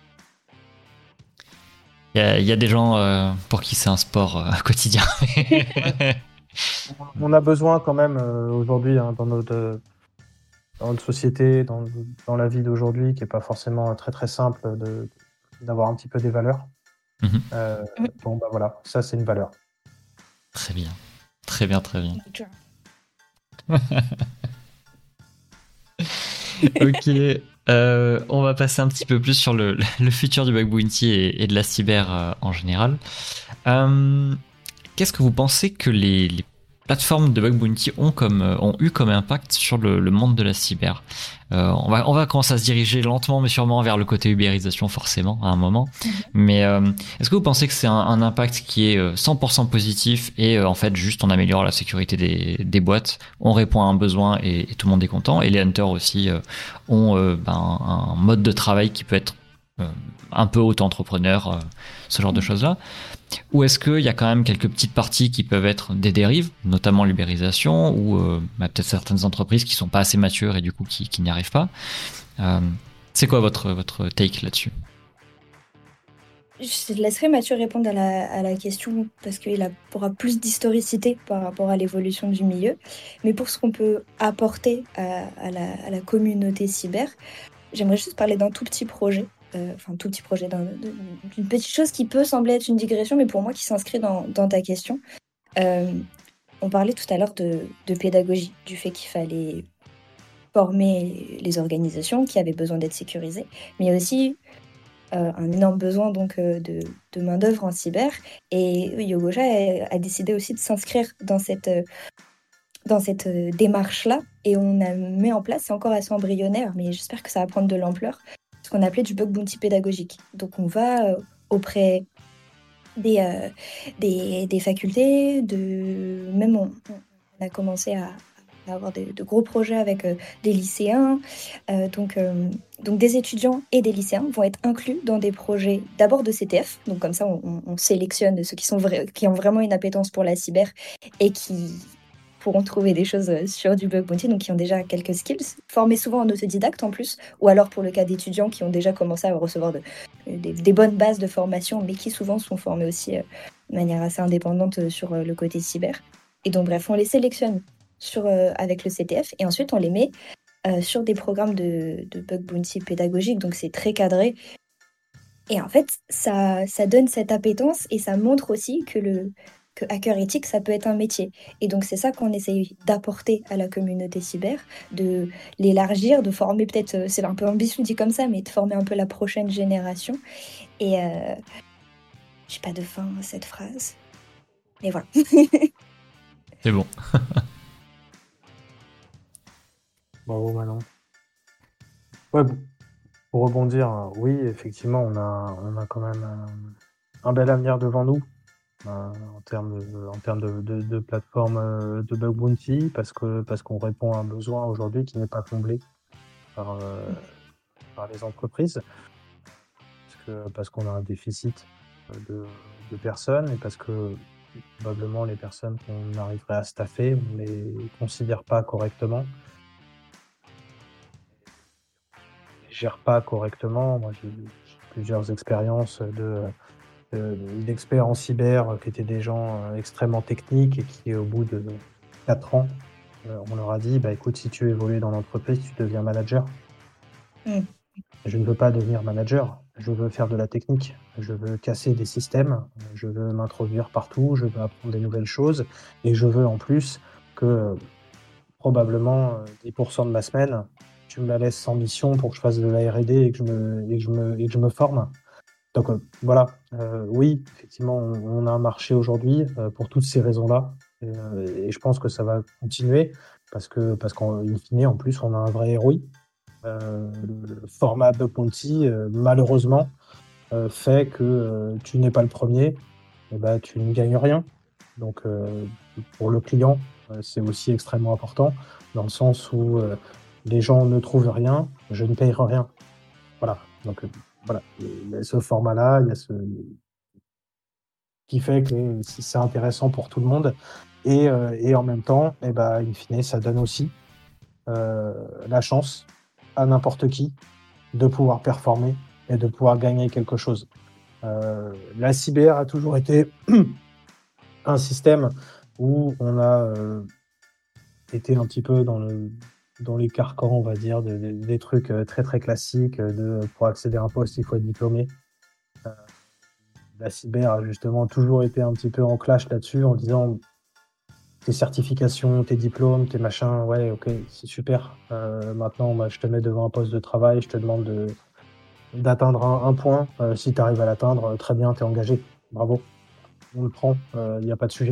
Il y, a, il y a des gens euh, pour qui c'est un sport euh, quotidien. On a besoin quand même euh, aujourd'hui hein, dans, notre, dans notre société, dans, dans la vie d'aujourd'hui, qui n'est pas forcément très très simple, de, d'avoir un petit peu des valeurs. Mm-hmm. Euh, bon, bah voilà, ça c'est une valeur. Très bien, très bien, très bien. Ok. Euh, on va passer un petit peu plus sur le, le futur du bug bounty et, et de la cyber euh, en général. Euh, qu'est-ce que vous pensez que les, les plateformes de bug bounty ont, comme, euh, ont eu comme impact sur le, le monde de la cyber. Euh, on, va, on va commencer à se diriger lentement mais sûrement vers le côté ubérisation forcément à un moment. Mmh. Mais euh, est-ce que vous pensez que c'est un, un impact qui est cent pour cent positif et euh, en fait juste on améliore la sécurité des, des boîtes, on répond à un besoin et, et tout le monde est content, et les hunters aussi euh, ont euh, ben, un mode de travail qui peut être euh, un peu auto-entrepreneur, euh, ce genre de choses-là? Ou est-ce qu'il y a quand même quelques petites parties qui peuvent être des dérives, notamment l'ubérisation, ou euh, bah, peut-être certaines entreprises qui sont pas assez matures et du coup qui, qui n'y arrivent pas? euh, C'est quoi votre, votre take là-dessus? Je laisserai Mathieu répondre à la, à la question parce qu'il aura plus d'historicité par rapport à l'évolution du milieu. Mais pour ce qu'on peut apporter à, à, la, à la communauté cyber, j'aimerais juste parler d'un tout petit projet. Euh, enfin, tout petit projet, d'un, d'une petite chose qui peut sembler être une digression, mais pour moi qui s'inscrit dans, dans ta question. Euh, on parlait tout à l'heure de, de pédagogie, du fait qu'il fallait former les organisations qui avaient besoin d'être sécurisées, mais il y a aussi euh, un énorme besoin donc, euh, de, de main-d'œuvre en cyber. Et Yogosha a, a décidé aussi de s'inscrire dans cette, euh, dans cette euh, démarche-là. Et on a mis en place, c'est encore assez embryonnaire, mais j'espère que ça va prendre de l'ampleur, ce qu'on appelait du bug bounty pédagogique. Donc on va euh, auprès des, euh, des, des facultés, de... même on, on a commencé à avoir de, de gros projets avec euh, des lycéens. Euh, donc, euh, donc des étudiants et des lycéens vont être inclus dans des projets d'abord de C T F. Donc comme ça, on, on sélectionne ceux qui, sont vra- qui ont vraiment une appétence pour la cyber et qui pourront trouver des choses sur du bug bounty, donc qui ont déjà quelques skills, formés souvent en autodidacte en plus, ou alors pour le cas d'étudiants qui ont déjà commencé à recevoir de, des, des bonnes bases de formation, mais qui souvent sont formés aussi euh, de manière assez indépendante sur euh, le côté cyber. Et donc bref, on les sélectionne sur, euh, avec le C T F, et ensuite on les met euh, sur des programmes de, de bug bounty pédagogique, donc c'est très cadré. Et en fait, ça, ça donne cette appétence et ça montre aussi que le que hacker éthique, ça peut être un métier. Et donc c'est ça qu'on essaye d'apporter à la communauté cyber, de l'élargir, de former peut-être, c'est un peu ambitieux dit comme ça, mais de former un peu la prochaine génération. Et euh, j'ai pas de fin à cette phrase, mais voilà. C'est bon. Bravo Manon. Ouais, pour rebondir, oui, effectivement, on a, on a quand même un, un bel avenir devant nous euh, en termes de, en termes de, de, de plateforme euh, de bug bounty, parce que parce qu'on répond à un besoin aujourd'hui qui n'est pas comblé par, euh, par les entreprises, parce que parce qu'on a un déficit de, de personnes et parce que probablement les personnes qu'on arriverait à staffer, on ne les considère pas correctement. Gère pas correctement. Moi, j'ai eu plusieurs expériences de, de- d'experts en cyber qui étaient des gens euh, extrêmement techniques et qui, au bout de quatre ans, euh, on leur a dit, bah, écoute, si tu évolues dans l'entreprise, tu deviens manager. Mm. Je ne veux pas devenir manager, je veux faire de la technique, je veux casser des systèmes, je veux m'introduire partout, je veux apprendre des nouvelles choses et je veux en plus que euh, probablement euh, dix pour cent de ma semaine, tu me la laisses sans mission pour que je fasse de la R et D et que je me, et que je me, et que je me forme. Donc euh, voilà, euh, oui, effectivement, on, on a un marché aujourd'hui euh, pour toutes ces raisons-là. Et, euh, et je pense que ça va continuer parce que parce qu'en in fine, en plus, on a un vrai R O I. Euh, le format bug bounty, euh, malheureusement, euh, fait que euh, tu n'es pas le premier, et ben, tu ne gagnes rien. Donc euh, pour le client, euh, c'est aussi extrêmement important, dans le sens où euh, les gens ne trouvent rien, je ne paye rien. Voilà. Donc euh, voilà, il y a ce format-là, il y a ce qui fait que c'est intéressant pour tout le monde. Et, euh, et en même temps, eh ben, in fine, ça donne aussi euh, la chance à n'importe qui de pouvoir performer et de pouvoir gagner quelque chose. Euh, la cyber a toujours été un système où on a euh, été un petit peu dans, le, dans les carcans, on va dire, de, de, des trucs euh, très très classiques. De, pour accéder à un poste, il faut être diplômé. Euh, la cyber a justement toujours été un petit peu en clash là-dessus, en disant tes certifications, tes diplômes, tes machins, ouais, ok, c'est super. Euh, maintenant, bah, je te mets devant un poste de travail, je te demande de, d'atteindre un, un point. Euh, si tu arrives à l'atteindre, très bien, tu es engagé. Bravo. On le prend, il n'y a pas de sujet.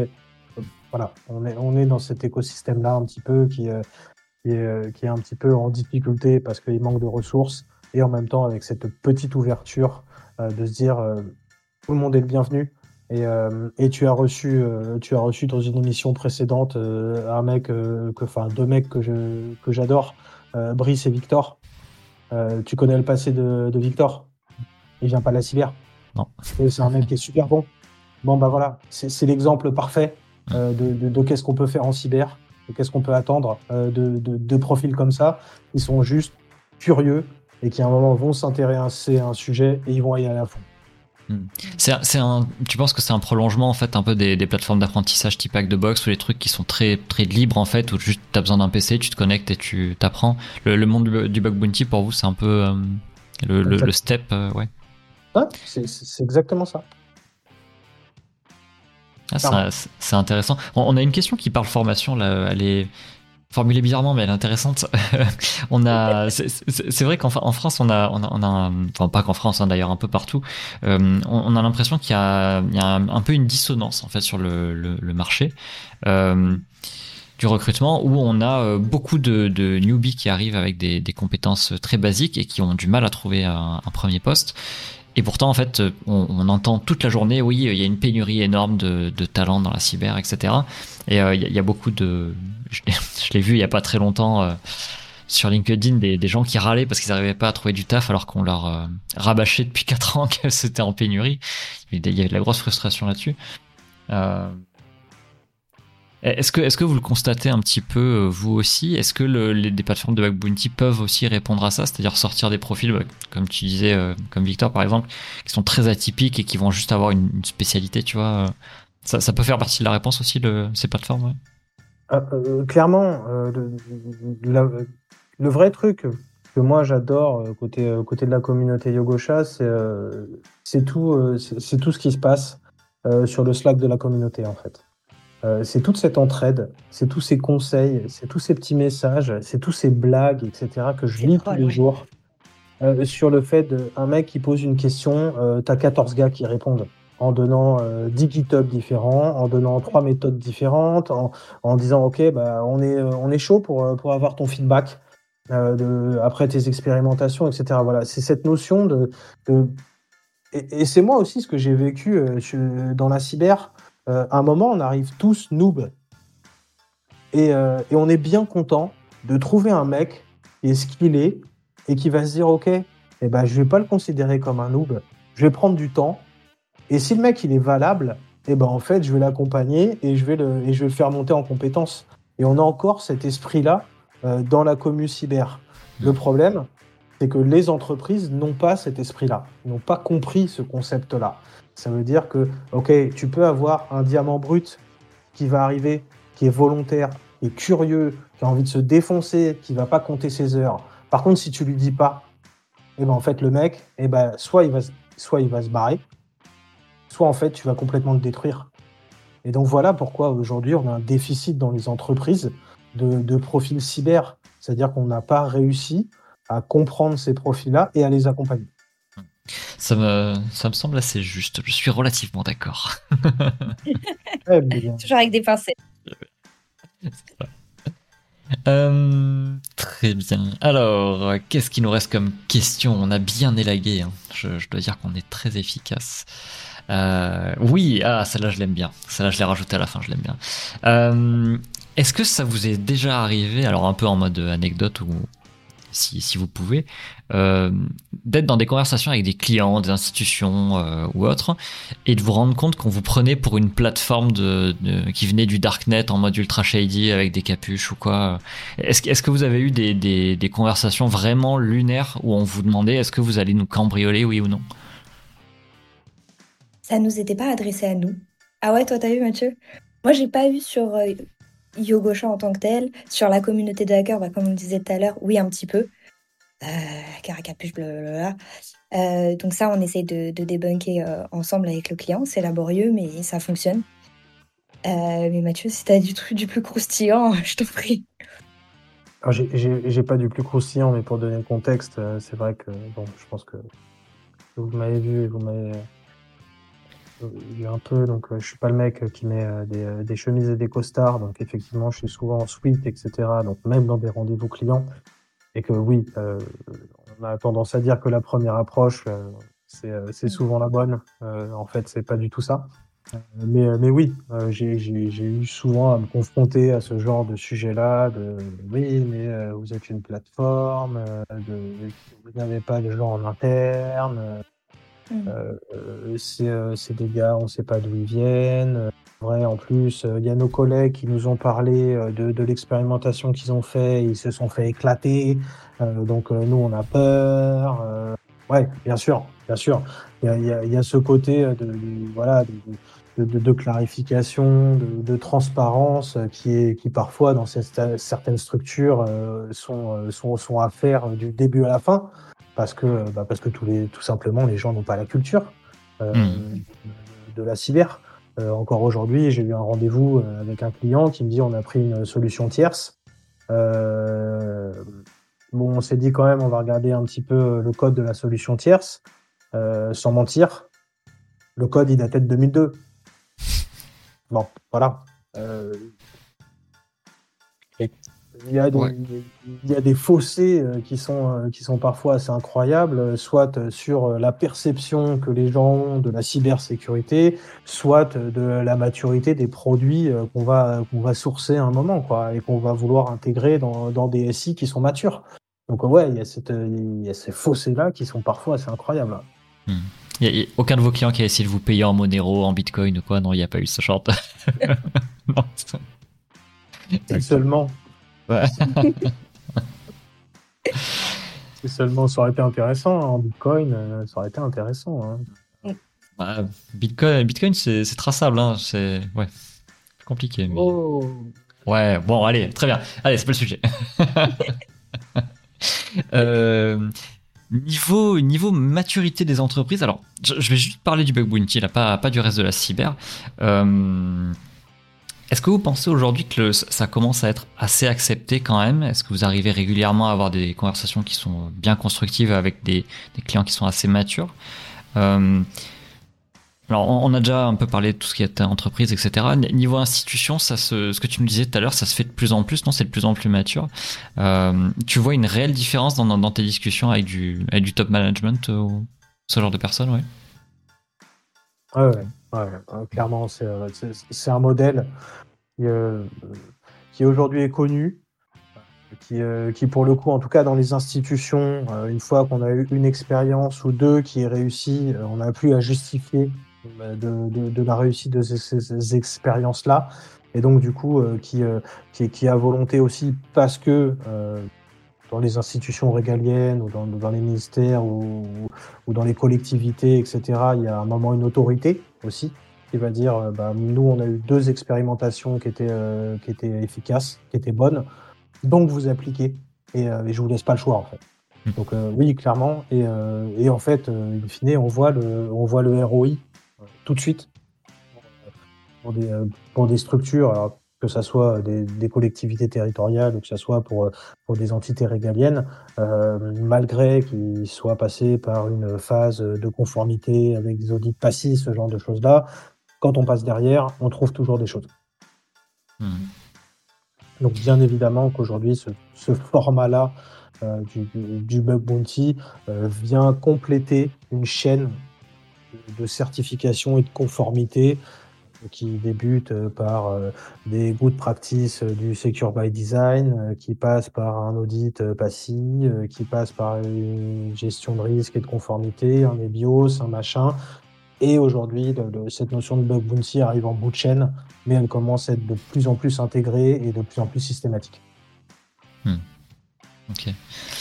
voilà, on est, on est dans cet écosystème-là un petit peu qui, euh, qui, est, euh, qui est un petit peu en difficulté parce qu'il manque de ressources et en même temps avec cette petite ouverture euh, de se dire euh, tout le monde est le bienvenu. Et, euh, et tu as reçu, euh, tu as reçu dans une émission précédente euh, un mec, euh, que, enfin deux mecs que je, que j'adore, euh, Brice et Victor. Euh, tu connais le passé de, de Victor? Il vient pas de la cyber. Non. Et c'est un mec qui est super bon. Bon bah voilà, c'est, c'est l'exemple parfait euh, de, de, de qu'est-ce qu'on peut faire en cyber, de qu'est-ce qu'on peut attendre euh, de, de, de profils comme ça. Ils sont juste curieux et qui à un moment vont s'intéresser à un sujet et ils vont y aller à fond. C'est, c'est un, tu penses que c'est un prolongement en fait un peu des, des plateformes d'apprentissage type Hackthebox ou les trucs qui sont très très libres en fait, où juste t'as besoin d'un P C, tu te connectes et tu t'apprends. Le, le monde du, du bug bounty pour vous c'est un peu euh, le, le, le step, euh, ouais. Ouais, c'est, c'est, c'est exactement ça. Ah, c'est, c'est intéressant. On, on a une question qui parle formation là, elle est formulée bizarrement, mais elle est intéressante. on a, c'est, c'est, c'est vrai qu'en en France, on a, on a, on a un, enfin pas qu'en France, hein, d'ailleurs un peu partout, euh, on, on a l'impression qu'il y a, il y a un, un peu une dissonance en fait sur le, le, le marché euh, du recrutement, où on a euh, beaucoup de, de newbies qui arrivent avec des, des compétences très basiques et qui ont du mal à trouver un, un premier poste. Et pourtant, en fait, on, on entend toute la journée, oui, il y a une pénurie énorme de, de talents dans la cyber, et cetera. Et euh, il y, y a beaucoup de, je l'ai, je l'ai vu il y a pas très longtemps euh, sur LinkedIn, des, des gens qui râlaient parce qu'ils n'arrivaient pas à trouver du taf alors qu'on leur euh, rabâchait depuis quatre ans que c'était en pénurie. Il y avait de la grosse frustration là-dessus. Euh, Est-ce que, est-ce que vous le constatez un petit peu vous aussi? Est-ce que le, les, des plateformes de bug bounty peuvent aussi répondre à ça, c'est-à-dire sortir des profils, bah, comme tu disais, euh, comme Victor par exemple, qui sont très atypiques et qui vont juste avoir une, une spécialité, tu vois? Ça, ça peut faire partie de la réponse aussi, le, ces plateformes, ouais. Euh, euh, clairement, euh, le, la, le vrai truc que moi j'adore côté, côté de la communauté Yogosha, c'est, euh, c'est, tout, euh, c'est, c'est tout ce qui se passe euh, sur le Slack de la communauté en fait. Euh, c'est toute cette entraide, c'est tous ces conseils, c'est tous ces petits messages, c'est tous ces blagues, et cetera que je C'est lis drôle, tous les ouais. jours euh, sur le fait d'un mec qui pose une question, euh, t'as quatorze gars qui répondent en donnant euh, dix GitHub différents, en donnant trois méthodes différentes, en, en disant ok, bah, on, est, on est chaud pour, pour avoir ton feedback euh, de, après tes expérimentations, et cetera. Voilà, c'est cette notion de... de et, et c'est moi aussi ce que j'ai vécu euh, je, dans la cyber. Euh, à un moment, on arrive tous noobs. Et, euh, et on est bien content de trouver un mec qui est skillé et qui va se dire ok, eh ben, je vais pas le considérer comme un noob, je vais prendre du temps. Et si le mec il est valable, eh ben, en fait, je vais l'accompagner et je vais le, et je vais le faire monter en compétences. Et on a encore cet esprit-là euh, dans la commu cyber. Le problème, c'est que les entreprises n'ont pas cet esprit-là, n'ont pas compris ce concept-là. Ça veut dire que, ok, tu peux avoir un diamant brut qui va arriver, qui est volontaire, qui est curieux, qui a envie de se défoncer, qui va pas compter ses heures. Par contre, si tu lui dis pas, eh ben en fait le mec, eh ben soit il va, soit il va se barrer, soit en fait tu vas complètement le détruire. Et donc voilà pourquoi aujourd'hui on a un déficit dans les entreprises de, de profils cyber, c'est-à-dire qu'on n'a pas réussi à comprendre ces profils-là et à les accompagner. Ça me, ça me semble assez juste. Je suis relativement d'accord. Eh bien. Toujours avec des pincettes. Euh, très bien. Alors, qu'est-ce qui nous reste comme question? On a bien élagué. Hein. Je, je dois dire qu'on est très efficace. Euh, oui, ah, celle-là, je l'aime bien. Celle-là, je l'ai rajoutée à la fin, je l'aime bien. Euh, est-ce que ça vous est déjà arrivé, alors un peu en mode anecdote ou si, si vous pouvez, euh, d'être dans des conversations avec des clients, des institutions euh, ou autres, et de vous rendre compte qu'on vous prenait pour une plateforme de, de, qui venait du darknet en mode ultra shady avec des capuches ou quoi. Est-ce, est-ce que vous avez eu des, des, des conversations vraiment lunaires où on vous demandait est-ce que vous allez nous cambrioler, oui ou non? Ça nous était pas adressé à nous. Ah ouais, toi t'as eu, Mathieu? Moi j'ai pas eu sur euh, Yogosha en tant que tel. Sur la communauté de hackers, bah, comme on disait tout à l'heure, oui un petit peu. Euh, caracapuche, blablabla. Euh, donc ça, on essaye de, de débunker euh, ensemble avec le client. C'est laborieux, mais ça fonctionne. Euh, mais Mathieu, si t'as du truc du plus croustillant, je t'en prie. Alors, j'ai, j'ai, j'ai pas du plus croustillant, mais pour donner le contexte, euh, c'est vrai que bon, je pense que vous m'avez vu et vous m'avez j'ai un peu, donc je suis pas le mec qui met des, des chemises et des costards, donc effectivement je suis souvent en suite, et cetera. Donc même dans des rendez-vous clients, et que oui, euh, on a tendance à dire que la première approche, euh, c'est, c'est souvent la bonne. Euh, en fait, c'est pas du tout ça. Euh, mais, mais oui, euh, j'ai, j'ai, j'ai eu souvent à me confronter à ce genre de sujet-là, de oui, mais euh, vous êtes une plateforme, euh, de, vous n'avez pas de gens en interne. Euh, Mm. Euh, c'est, euh, c'est des gars, on sait pas d'où ils viennent. Euh, vrai, en plus, il euh, y a nos collègues qui nous ont parlé euh, de, de l'expérimentation qu'ils ont fait. Ils se sont fait éclater. Euh, donc, euh, nous, on a peur. Euh, ouais, bien sûr, bien sûr. Il y a, y a, y a ce côté de, de voilà, de, de, de, de clarification, de, de transparence euh, qui est, qui parfois, dans cette, certaines structures, euh, sont, euh, sont, sont à faire du début à la fin. Parce que, bah parce que tous les, tout simplement, les gens n'ont pas la culture euh, Mmh. de la cyber. Euh, encore aujourd'hui, j'ai eu un rendez-vous avec un client qui me dit on a pris une solution tierce. Euh, bon, on s'est dit quand même, on va regarder un petit peu le code de la solution tierce. Euh, sans mentir, le code, il datait de deux mille deux. Bon, voilà. Euh, et Il y, a des, Ouais. il y a des fossés qui sont, qui sont parfois assez incroyables, soit sur la perception que les gens ont de la cybersécurité, soit de la maturité des produits qu'on va, qu'on va sourcer à un moment, quoi, et qu'on va vouloir intégrer dans, dans des S I qui sont matures. Donc ouais, il y a, cette, il y a ces fossés-là qui sont parfois assez incroyables. Mmh. Il n'y a, a aucun de vos clients qui a essayé de vous payer en Monero, en Bitcoin ou quoi? Non, il n'y a pas eu ce genre de... non. Si seulement. Ouais. Si seulement ça aurait été intéressant, en Bitcoin, ça aurait été intéressant. Hein. Ouais, Bitcoin, Bitcoin c'est, c'est traçable, hein. C'est ouais, compliqué. Mais... Oh. Ouais, bon, allez, très bien. Allez, c'est pas le sujet. euh, niveau, niveau maturité des entreprises, alors, je, je vais juste parler du bug bounty, là, pas, pas du reste de la cyber. Euh, Est-ce que vous pensez aujourd'hui que le, ça commence à être assez accepté quand même? Est-ce que vous arrivez régulièrement à avoir des conversations qui sont bien constructives avec des, des clients qui sont assez matures? euh, Alors, on a déjà un peu parlé de tout ce qui est entreprise, et cetera. Niveau institution, ça se, ce que tu me disais tout à l'heure, ça se fait de plus en plus, non? C'est de plus en plus mature. Euh, tu vois une réelle différence dans, dans tes discussions avec du, avec du top management, ou ce genre de personnes, ouais? Ouais, ouais, ouais, clairement, c'est, c'est, c'est un modèle qui, euh, qui aujourd'hui est connu, qui, euh, qui pour le coup, en tout cas dans les institutions, euh, une fois qu'on a eu une expérience ou deux qui est réussie, euh, on n'a plus à justifier de, de, de la réussite de ces, ces, ces expériences-là. Et donc, du coup, euh, qui, euh, qui, qui a volonté aussi parce que euh, dans les institutions régaliennes ou dans, dans les ministères ou, ou dans les collectivités, et cetera, il y a un moment une autorité aussi qui va dire bah, nous, on a eu deux expérimentations qui étaient, euh, qui étaient efficaces, qui étaient bonnes, donc vous appliquez et, euh, et je vous laisse pas le choix en fait. Mmh. Donc euh, oui, clairement. Et, euh, et en fait, euh, in fine, on voit le, on voit le R O I euh, tout de suite pour des, euh, pour des structures. Alors, que ce soit des, des collectivités territoriales ou que ce soit pour, pour des entités régaliennes, euh, malgré qu'ils soient passés par une phase de conformité avec des audits passifs, ce genre de choses-là, quand on passe derrière, on trouve toujours des choses. Mmh. Donc bien évidemment qu'aujourd'hui, ce, ce format-là euh, du, du bug bounty euh, vient compléter une chaîne de, de certification et de conformité qui débute par euh, des good practices du Secure by Design, euh, qui passe par un audit euh, passif, euh, qui passe par une gestion de risque et de conformité, un EBIOS, un machin. Et aujourd'hui, le, le, cette notion de bug bounty arrive en bout de chaîne, mais elle commence à être de plus en plus intégrée et de plus en plus systématique. Hmm. Ok.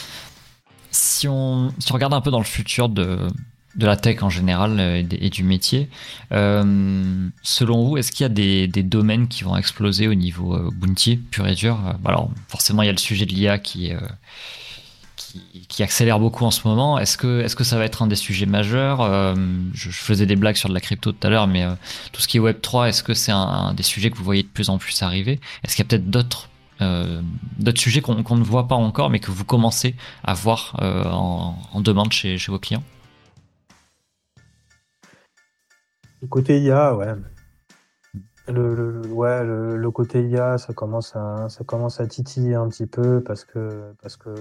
Si on, si on regarde un peu dans le futur de... de la tech en général et du métier. Euh, selon vous, est-ce qu'il y a des, des domaines qui vont exploser au niveau euh, bounty pur et dur? Alors forcément, il y a le sujet de l'I A qui, euh, qui, qui accélère beaucoup en ce moment. Est-ce que, est-ce que ça va être un des sujets majeurs? euh, je, je faisais des blagues sur de la crypto tout à l'heure, mais euh, tout ce qui est web trois, est-ce que c'est un, un des sujets que vous voyez de plus en plus arriver? Est-ce qu'il y a peut-être d'autres Euh, d'autres sujets qu'on, qu'on ne voit pas encore, mais que vous commencez à voir euh, en, en demande chez, chez vos clients? Le côté I A, ouais. Le, le, le- ouais, le, le côté I A, ça commence à, ça commence à titiller un petit peu parce que, parce que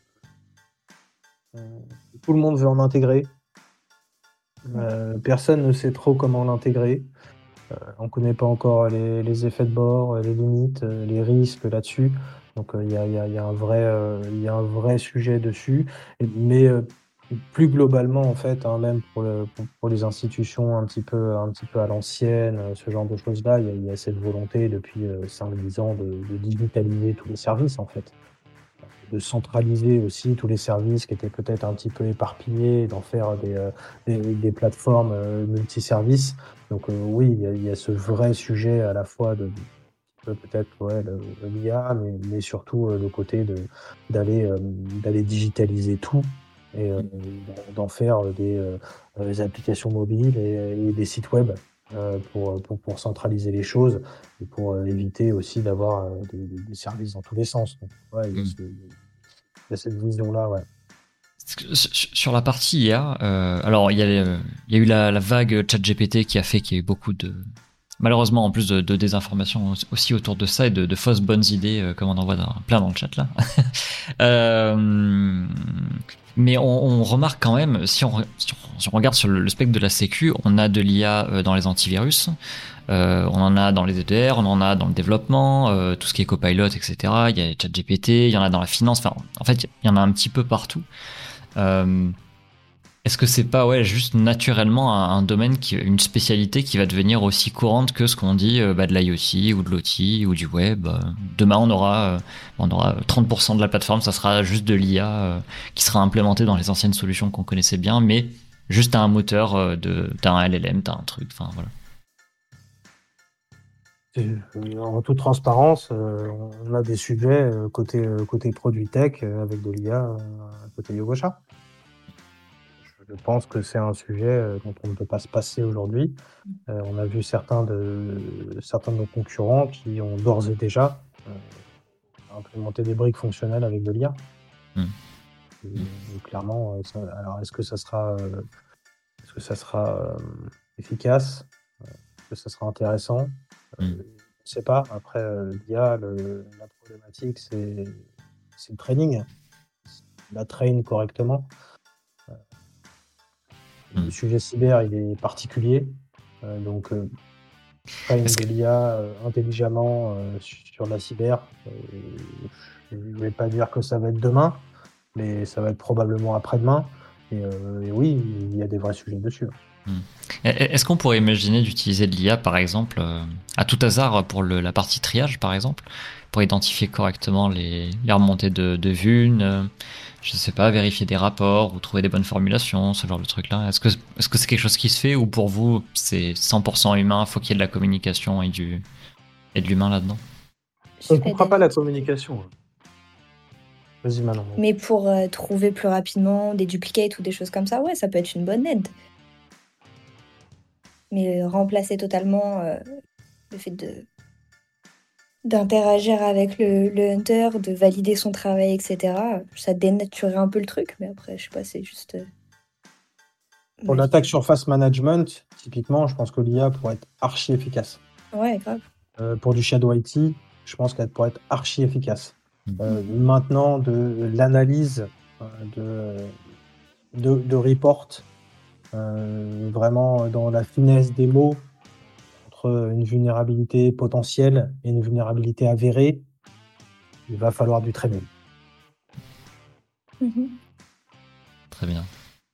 euh, tout le monde veut en intégrer. Euh, personne ne sait trop comment l'intégrer. Euh, on ne connaît pas encore les, les effets de bord, les limites, euh, les risques là-dessus. Donc euh, il y a, il y a- il y a un vrai, euh, il y a un vrai sujet dessus. Et- mais euh, plus globalement, en fait, hein, même pour, le- pour, pour les institutions un petit peu, un petit peu à l'ancienne, euh, ce genre de choses-là, il y a, il y a cette volonté depuis euh, cinq dix ans de, de digitaliser tous les services, en fait. De centraliser aussi tous les services qui étaient peut-être un petit peu éparpillés, d'en faire des, euh, des, des plateformes euh, multiservices. Donc euh, oui, il y, a, il y a ce vrai sujet à la fois de, de peut-être ouais, le- le- l'I A, mais, mais surtout euh, le côté de d'aller euh, d'aller digitaliser tout et euh, d'en faire des, euh, des applications mobiles et, et des sites web euh, pour, pour, pour centraliser les choses et pour euh, éviter aussi d'avoir euh, des, des- des services dans tous les sens. Donc, ouais, il y a, Mm. ce- il y a cette vision-là, ouais. Parce que Sur sur la partie I A, euh, alors il y, a, euh, il y a eu la, la vague ChatGPT qui a fait qu'il y a eu beaucoup de, malheureusement en plus de, de désinformation aussi autour de ça et de, de fausses bonnes idées, euh, comme on en voit dans- plein dans le chat là. Euh, mais on, on remarque quand même, si on, si on, si on regarde sur le, le spectre de la sécu, on a de l'I A euh, dans les antivirus, euh, on en a dans les E D R, on en a dans le développement, euh, tout ce qui est copilot, et cetera. Il y a ChatGPT, il y en a dans la finance, enfin en fait il y en a un petit peu partout. Euh, Est-ce que c'est pas ouais juste naturellement un, un domaine qui une spécialité qui va devenir aussi courante que ce qu'on dit euh, bah, de l'IoT ou de l'O T ou du web. euh, Demain on aura euh, on aura trente pour cent de la plateforme, ça sera juste de l'I A euh, qui sera implémentée dans les anciennes solutions qu'on connaissait bien, mais juste t'as un moteur euh, de t'as un L L M, t'as un truc, enfin voilà. Et, euh, en toute transparence, euh, on a des sujets euh, côté, euh, côté produit tech euh, avec de l'I A euh, côté Yogosha. Je pense que c'est un sujet euh, dont on ne peut pas se passer aujourd'hui. Euh, on a vu certains de, certains de nos concurrents qui ont d'ores et déjà euh, implémenté des briques fonctionnelles avec de l'I A. Mm. Et, euh, clairement, euh, ça- alors est-ce que ça sera, euh, est-ce que ça sera euh, efficace? Est-ce que ça sera intéressant? Euh, Mm. je ne sais pas. Après, euh, l'I A, le- la problématique, c'est c'est le training. La train correctement. Le Mm. sujet cyber, il est particulier. Euh, donc, euh, train Est-ce de que l'I A euh, intelligemment euh, sur la cyber. Euh, je ne vais pas dire que ça va être demain, mais ça va être probablement après-demain. Et, euh, et oui, il y a des vrais sujets dessus. Mm. Est-ce qu'on pourrait imaginer d'utiliser de l'I A, par exemple, euh, à tout hasard pour le, la partie triage, par exemple, pour identifier correctement les, les remontées de, de vulnes, euh, je sais pas, vérifier des rapports ou trouver des bonnes formulations, ce genre de truc-là. Est-ce que est-ce que c'est quelque chose qui se fait ou pour vous c'est cent pour cent humain, faut qu'il y ait de la communication et du et de l'humain là-dedans? On Je ne fais coupera des pas la notes. communication. Vas-y, Manon. Mais pour euh, trouver plus rapidement des duplicates ou des choses comme ça, ouais, ça peut être une bonne aide. Mais euh, remplacer totalement euh, le fait de d'interagir avec le, le hunter, de valider son travail, et cetera, ça dénaturerait un peu le truc, mais après, je sais pas, c'est juste euh, Pour ma vie. l'attaque surface management, typiquement, je pense que l'I A pourrait être archi efficace. Ouais, grave. Euh, pour du Shadow I T, je pense qu'elle pourrait être archi efficace. Euh, Mhm. maintenant, de l'analyse euh, de, de, de report, euh, vraiment dans la finesse des mots, entre une vulnérabilité potentielle et une vulnérabilité avérée, il va falloir du training. Mhm. Très bien.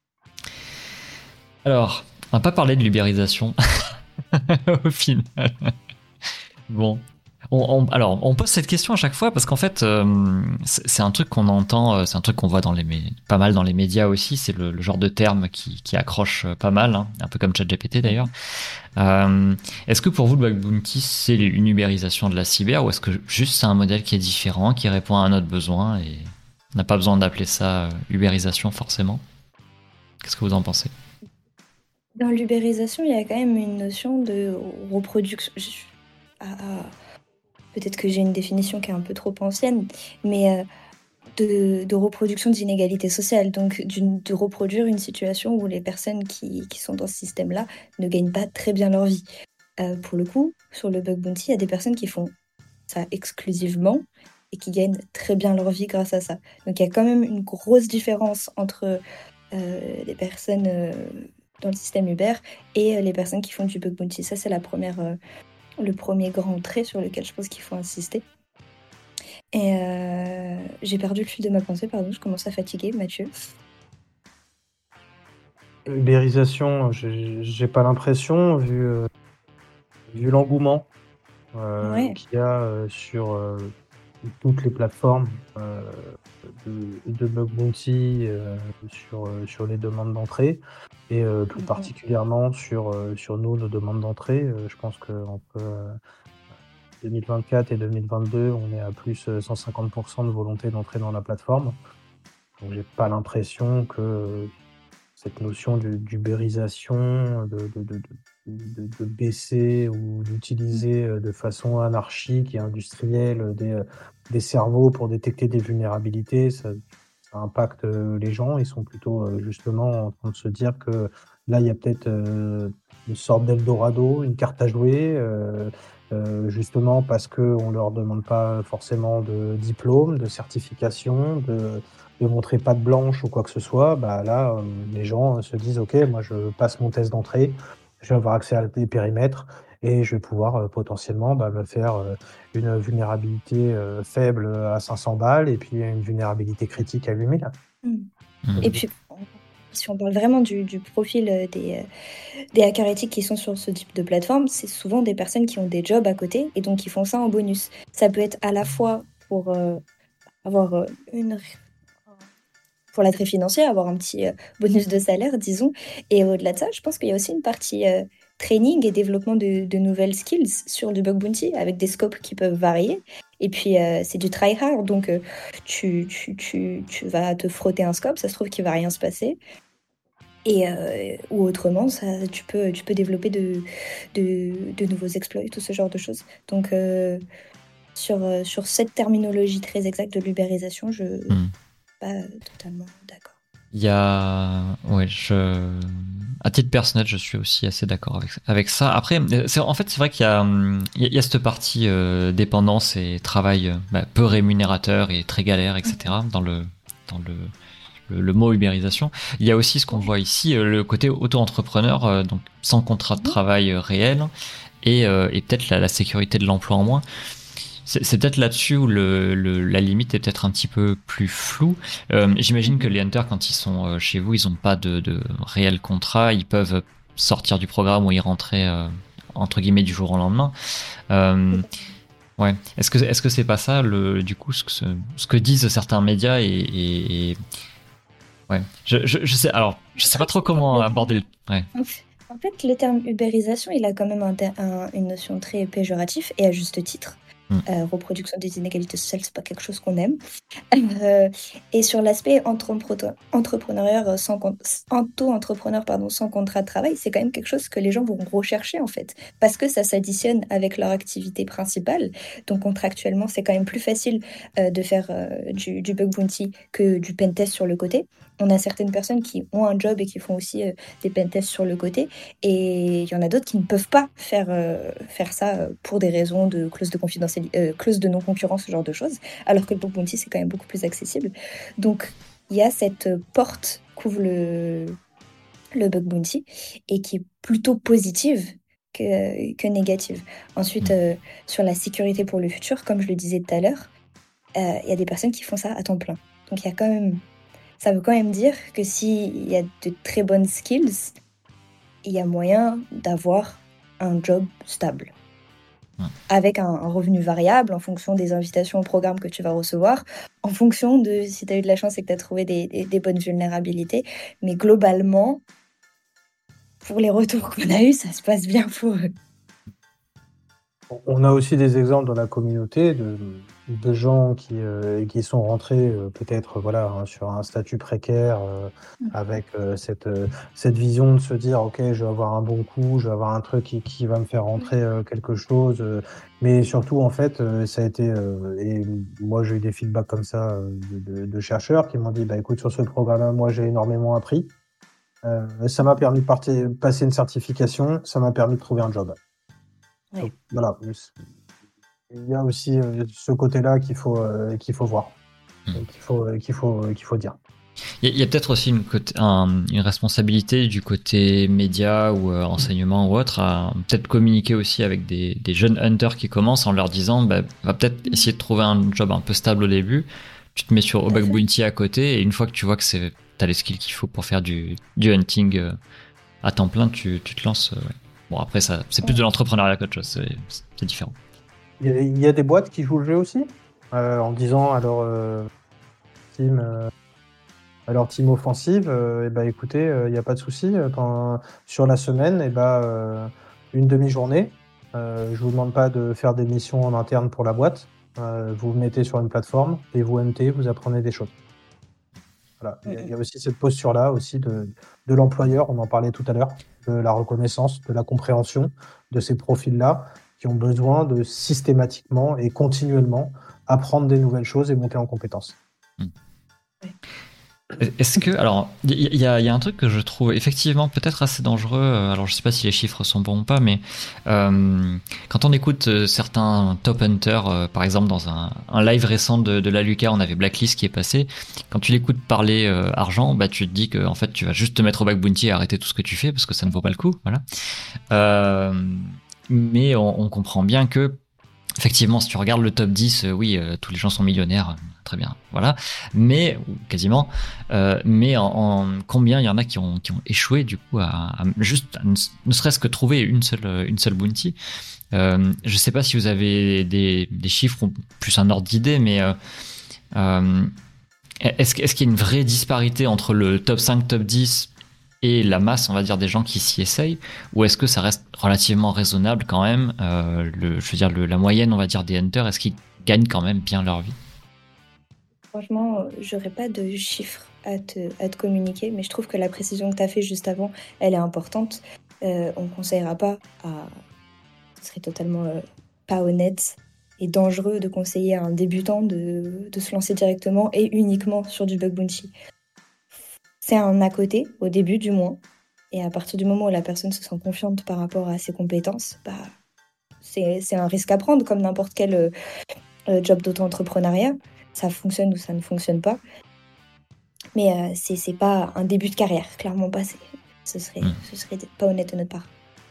Alors, on va pas parler de l'ubérisation au final. Bon. On, on- alors, on pose cette question à chaque fois parce qu'en fait, euh, c'est c'est un truc qu'on entend, euh, c'est un truc qu'on voit dans les mé- pas mal dans les médias aussi. C'est le, le genre de terme qui, qui accroche euh, pas mal, hein, un peu comme ChatGPT d'ailleurs. Euh, est-ce que pour vous, le bug bounty, c'est une ubérisation de la cyber ou est-ce que juste c'est un modèle qui est différent, qui répond à un autre besoin et on n'a pas besoin d'appeler ça euh, ubérisation forcément? Qu'est-ce que vous en pensez? Dans l'ubérisation, il y a quand même une notion de reproduction. Je- ah, ah, peut-être que j'ai une définition qui est un peu trop ancienne, mais euh, de, de reproduction d'inégalités sociales, donc d'une, de reproduire une situation où les personnes qui, qui sont dans ce système-là ne gagnent pas très bien leur vie. Euh, pour le coup, sur le bug bounty, il y a des personnes qui font ça exclusivement et qui gagnent très bien leur vie grâce à ça. Donc il y a quand même une grosse différence entre euh, les personnes euh, dans le système Uber et euh, les personnes qui font du bug bounty. Ça, c'est la première, euh, le premier grand trait sur lequel je pense qu'il faut insister. Et euh, j'ai perdu le fil de ma pensée, pardon, je commence à fatiguer, Mathieu. Ubérisation, j'ai j'ai pas l'impression, vu, euh, vu l'engouement euh, Ouais. qu'il y a euh, sur euh, toutes les plateformes euh, de, de bug bounty euh, sur, euh, sur les demandes d'entrée et euh, plus Mhm. particulièrement sur, euh, sur nous, nos demandes d'entrée. Euh, je pense qu'entre euh, deux mille vingt-quatre et deux mille vingt-deux, on est à plus euh, cent cinquante pour cent de volonté d'entrer dans la plateforme. Donc j'ai pas l'impression que euh, cette notion du- d'ubérisation, de, de, de, de, de- de baisser ou d'utiliser euh, de façon anarchique et industrielle euh, des, euh, des cerveaux pour détecter des vulnérabilités, ça, ça impacte euh, les gens. Ils sont plutôt euh, justement en train de se dire que là, il y a peut-être euh, une sorte d'Eldorado, une carte à jouer, euh, euh, justement parce qu'on ne leur demande pas forcément de diplôme, de certification, de de montrer patte blanche ou quoi que ce soit, bah là, euh, les gens euh, se disent, OK, moi je passe mon test d'entrée, je vais avoir accès à des périmètres et je vais pouvoir euh, potentiellement bah, me faire euh, une vulnérabilité euh, faible à cinq cents balles et puis une vulnérabilité critique à huit mille. Mm. Mm. Et puis, si on parle vraiment du, du profil euh, des, euh, des hackers éthiques qui sont sur ce type de plateforme, c'est souvent des personnes qui ont des jobs à côté et donc qui font ça en bonus. Ça peut être à la fois pour euh, avoir euh, une pour l'attrait financier, avoir un petit euh, bonus de salaire, disons. Et au-delà de ça, je pense qu'il y a aussi une partie euh, training et développement de, de nouvelles skills sur du bug bounty avec des scopes qui peuvent varier. Et puis, euh, c'est du try hard, donc euh, tu, tu, tu, tu vas te frotter un scope, ça se trouve qu'il va rien se passer. Et, euh, ou autrement, ça, tu, peux, tu peux développer de, de, de nouveaux exploits, tout ce genre de choses. Donc, euh, sur, euh, sur cette terminologie très exacte de l'ubérisation, je ne suis Mm. pas totalement d'accord. Il y a, ouais, je, à titre personnel, je suis aussi assez d'accord avec, avec ça. Après, c'est, en fait, c'est vrai qu'il y a, hum, il y a, il y a cette partie euh, dépendance et travail euh, bah, peu rémunérateur et très galère, et cetera. Dans le, dans le, le, le mot ubérisation. Il y a aussi ce qu'on voit ici, euh, le côté auto-entrepreneur, euh, donc sans contrat de travail euh, réel et, euh, et peut-être la, la sécurité de l'emploi en moins. C'est, c'est peut-être là-dessus où le, le, la limite est peut-être un petit peu plus floue. Euh, j'imagine que les hunters, quand ils sont euh, chez vous, ils n'ont pas de, de réel contrat. Ils peuvent sortir du programme ou y rentrer euh, entre guillemets du jour au lendemain. Euh, ouais. Est-ce que est-ce que c'est pas ça le du coup ce que ce que disent certains médias et, et, et... ouais. Je, je je sais alors je sais pas trop comment aborder le ouais. En fait, le terme ubérisation, il a quand même un ter- un- une notion très péjorative et à juste titre. Mm. Euh, reproduction des inégalités sociales, c'est pas quelque chose qu'on aime. Euh, et sur l'aspect entrepre- entrepreneurial sans con- auto-entrepreneur pardon, sans contrat de travail, c'est quand même quelque chose que les gens vont rechercher en fait, parce que ça s'additionne avec leur activité principale. Donc contractuellement, c'est quand même plus facile euh, de faire euh, du, du bug bounty que du pentest sur le côté. On a certaines personnes qui ont un job et qui font aussi euh, des pentests sur le côté, et il y en a d'autres qui ne peuvent pas faire, euh, faire ça euh, pour des raisons de clause de confidentialité, euh, clause de non-concurrence, ce genre de choses, alors que le bug bounty, c'est quand même beaucoup plus accessible. Donc, il y a cette porte qu'ouvre le, le bug bounty et qui est plutôt positive que, que négative. Ensuite, euh, sur la sécurité pour le futur, comme je le disais tout à l'heure, euh, il y a des personnes qui font ça à temps plein. Donc, il y a quand même, ça veut quand même dire que s'il y a de très bonnes skills, il y a moyen d'avoir un job stable. Avec un, un revenu variable en fonction des invitations au programme que tu vas recevoir, en fonction de si tu as eu de la chance et que tu as trouvé des, des, des bonnes vulnérabilités. Mais globalement, pour les retours qu'on a eus, ça se passe bien pour eux. On a aussi des exemples dans la communauté de, de gens qui, euh, qui sont rentrés euh, peut-être voilà hein, sur un statut précaire euh, avec euh, cette, euh, cette vision de se dire ok je vais avoir un bon coup, je vais avoir un truc qui, qui va me faire rentrer euh, quelque chose euh, mais surtout en fait euh, ça a été euh, et moi j'ai eu des feedbacks comme ça euh, de, de, de chercheurs qui m'ont dit bah écoute sur ce programme-là moi j'ai énormément appris euh, ça m'a permis de partir, passer une certification, ça m'a permis de trouver un job. Ouais. Donc, voilà. Il y a aussi euh, ce côté-là qu'il faut, euh, qu'il faut voir, Mmh. et qu'il faut, euh, qu'il faut, euh, qu'il faut dire. Il y a, il y a peut-être aussi une, côté, un, une responsabilité du côté média ou euh, enseignement ou autre à peut-être communiquer aussi avec des, des jeunes hunters qui commencent en leur disant bah, va peut-être essayer de trouver un job un peu stable au début, tu te mets sur Tout à Bug fait. Bounty à côté et une fois que tu vois que c'est, t'as les skills qu'il faut pour faire du, du hunting euh, à temps plein, tu, tu te lances. euh, ouais. Bon après ça, c'est plus de l'entrepreneuriat qu'autre chose, c'est, c'est différent. Il y, a, il y a des boîtes qui jouent le jeu aussi, euh, en disant à leur euh, team, euh, à leur team offensive, euh, eh ben, écoutez, il euh, n'y a pas de souci, euh, quand- sur la semaine, eh ben, euh, une demi-journée, euh, je vous demande pas de faire des missions en interne pour la boîte, euh, vous vous mettez sur une plateforme et vous huntez, vous apprenez des choses. Voilà. Il y a- il y a aussi cette posture-là aussi de, de l'employeur, on en parlait tout à l'heure, de la reconnaissance, de la compréhension de ces profils-là qui ont besoin de systématiquement et continuellement apprendre des nouvelles choses et monter en compétences. Est-ce que, alors, il y, y, a- y a un truc que je trouve effectivement peut-être assez dangereux. Alors, je sais pas si les chiffres sont bons ou pas, mais euh, quand on écoute euh, certains top hunters, euh, par exemple dans un, un live récent de, de la Lucas, on avait Blacklist qui est passé. Quand tu l'écoutes parler euh, argent, bah tu te dis que en fait tu vas juste te mettre au Bug Bounty et arrêter tout ce que tu fais parce que ça ne vaut pas le coup, voilà. Euh, mais on, on comprend bien que effectivement, si tu regardes le top dix, euh, oui, euh, tous les gens sont millionnaires, euh, très bien, voilà. Mais, ou quasiment, euh, mais en, en combien il y en a qui ont, qui ont échoué, du coup, à, à juste, à ne, ne serait-ce que trouver une seule, une seule bounty. Euh, je sais pas si vous avez des, des chiffres ou plus un ordre d'idée, mais euh, euh, est-ce, est-ce qu'il y a une vraie disparité entre le top cinq, top dix et la masse, on va dire, des gens qui s'y essayent, ou est-ce que ça reste relativement raisonnable quand même, euh, le, je veux dire, le, la moyenne, on va dire, des hunters, est-ce qu'ils gagnent quand même bien leur vie? Franchement, euh, j'aurais pas de chiffres à te, à te communiquer, mais je trouve que la précision que tu as fait juste avant, elle est importante. Euh, on ne conseillera pas à... Ce serait totalement euh, pas honnête et dangereux de conseiller à un débutant de, de se lancer directement et uniquement sur du bug bounty. C'est un à côté, au début du moins. Et à partir du moment où la personne se sent confiante par rapport à ses compétences, bah, c'est, c'est un risque à prendre comme n'importe quel euh, euh, job d'auto-entrepreneuriat. Ça fonctionne ou ça ne fonctionne pas. Mais euh, c'est, c'est pas un début de carrière, clairement pas. C'est, ce, serait, Mmh. ce serait pas honnête de notre part.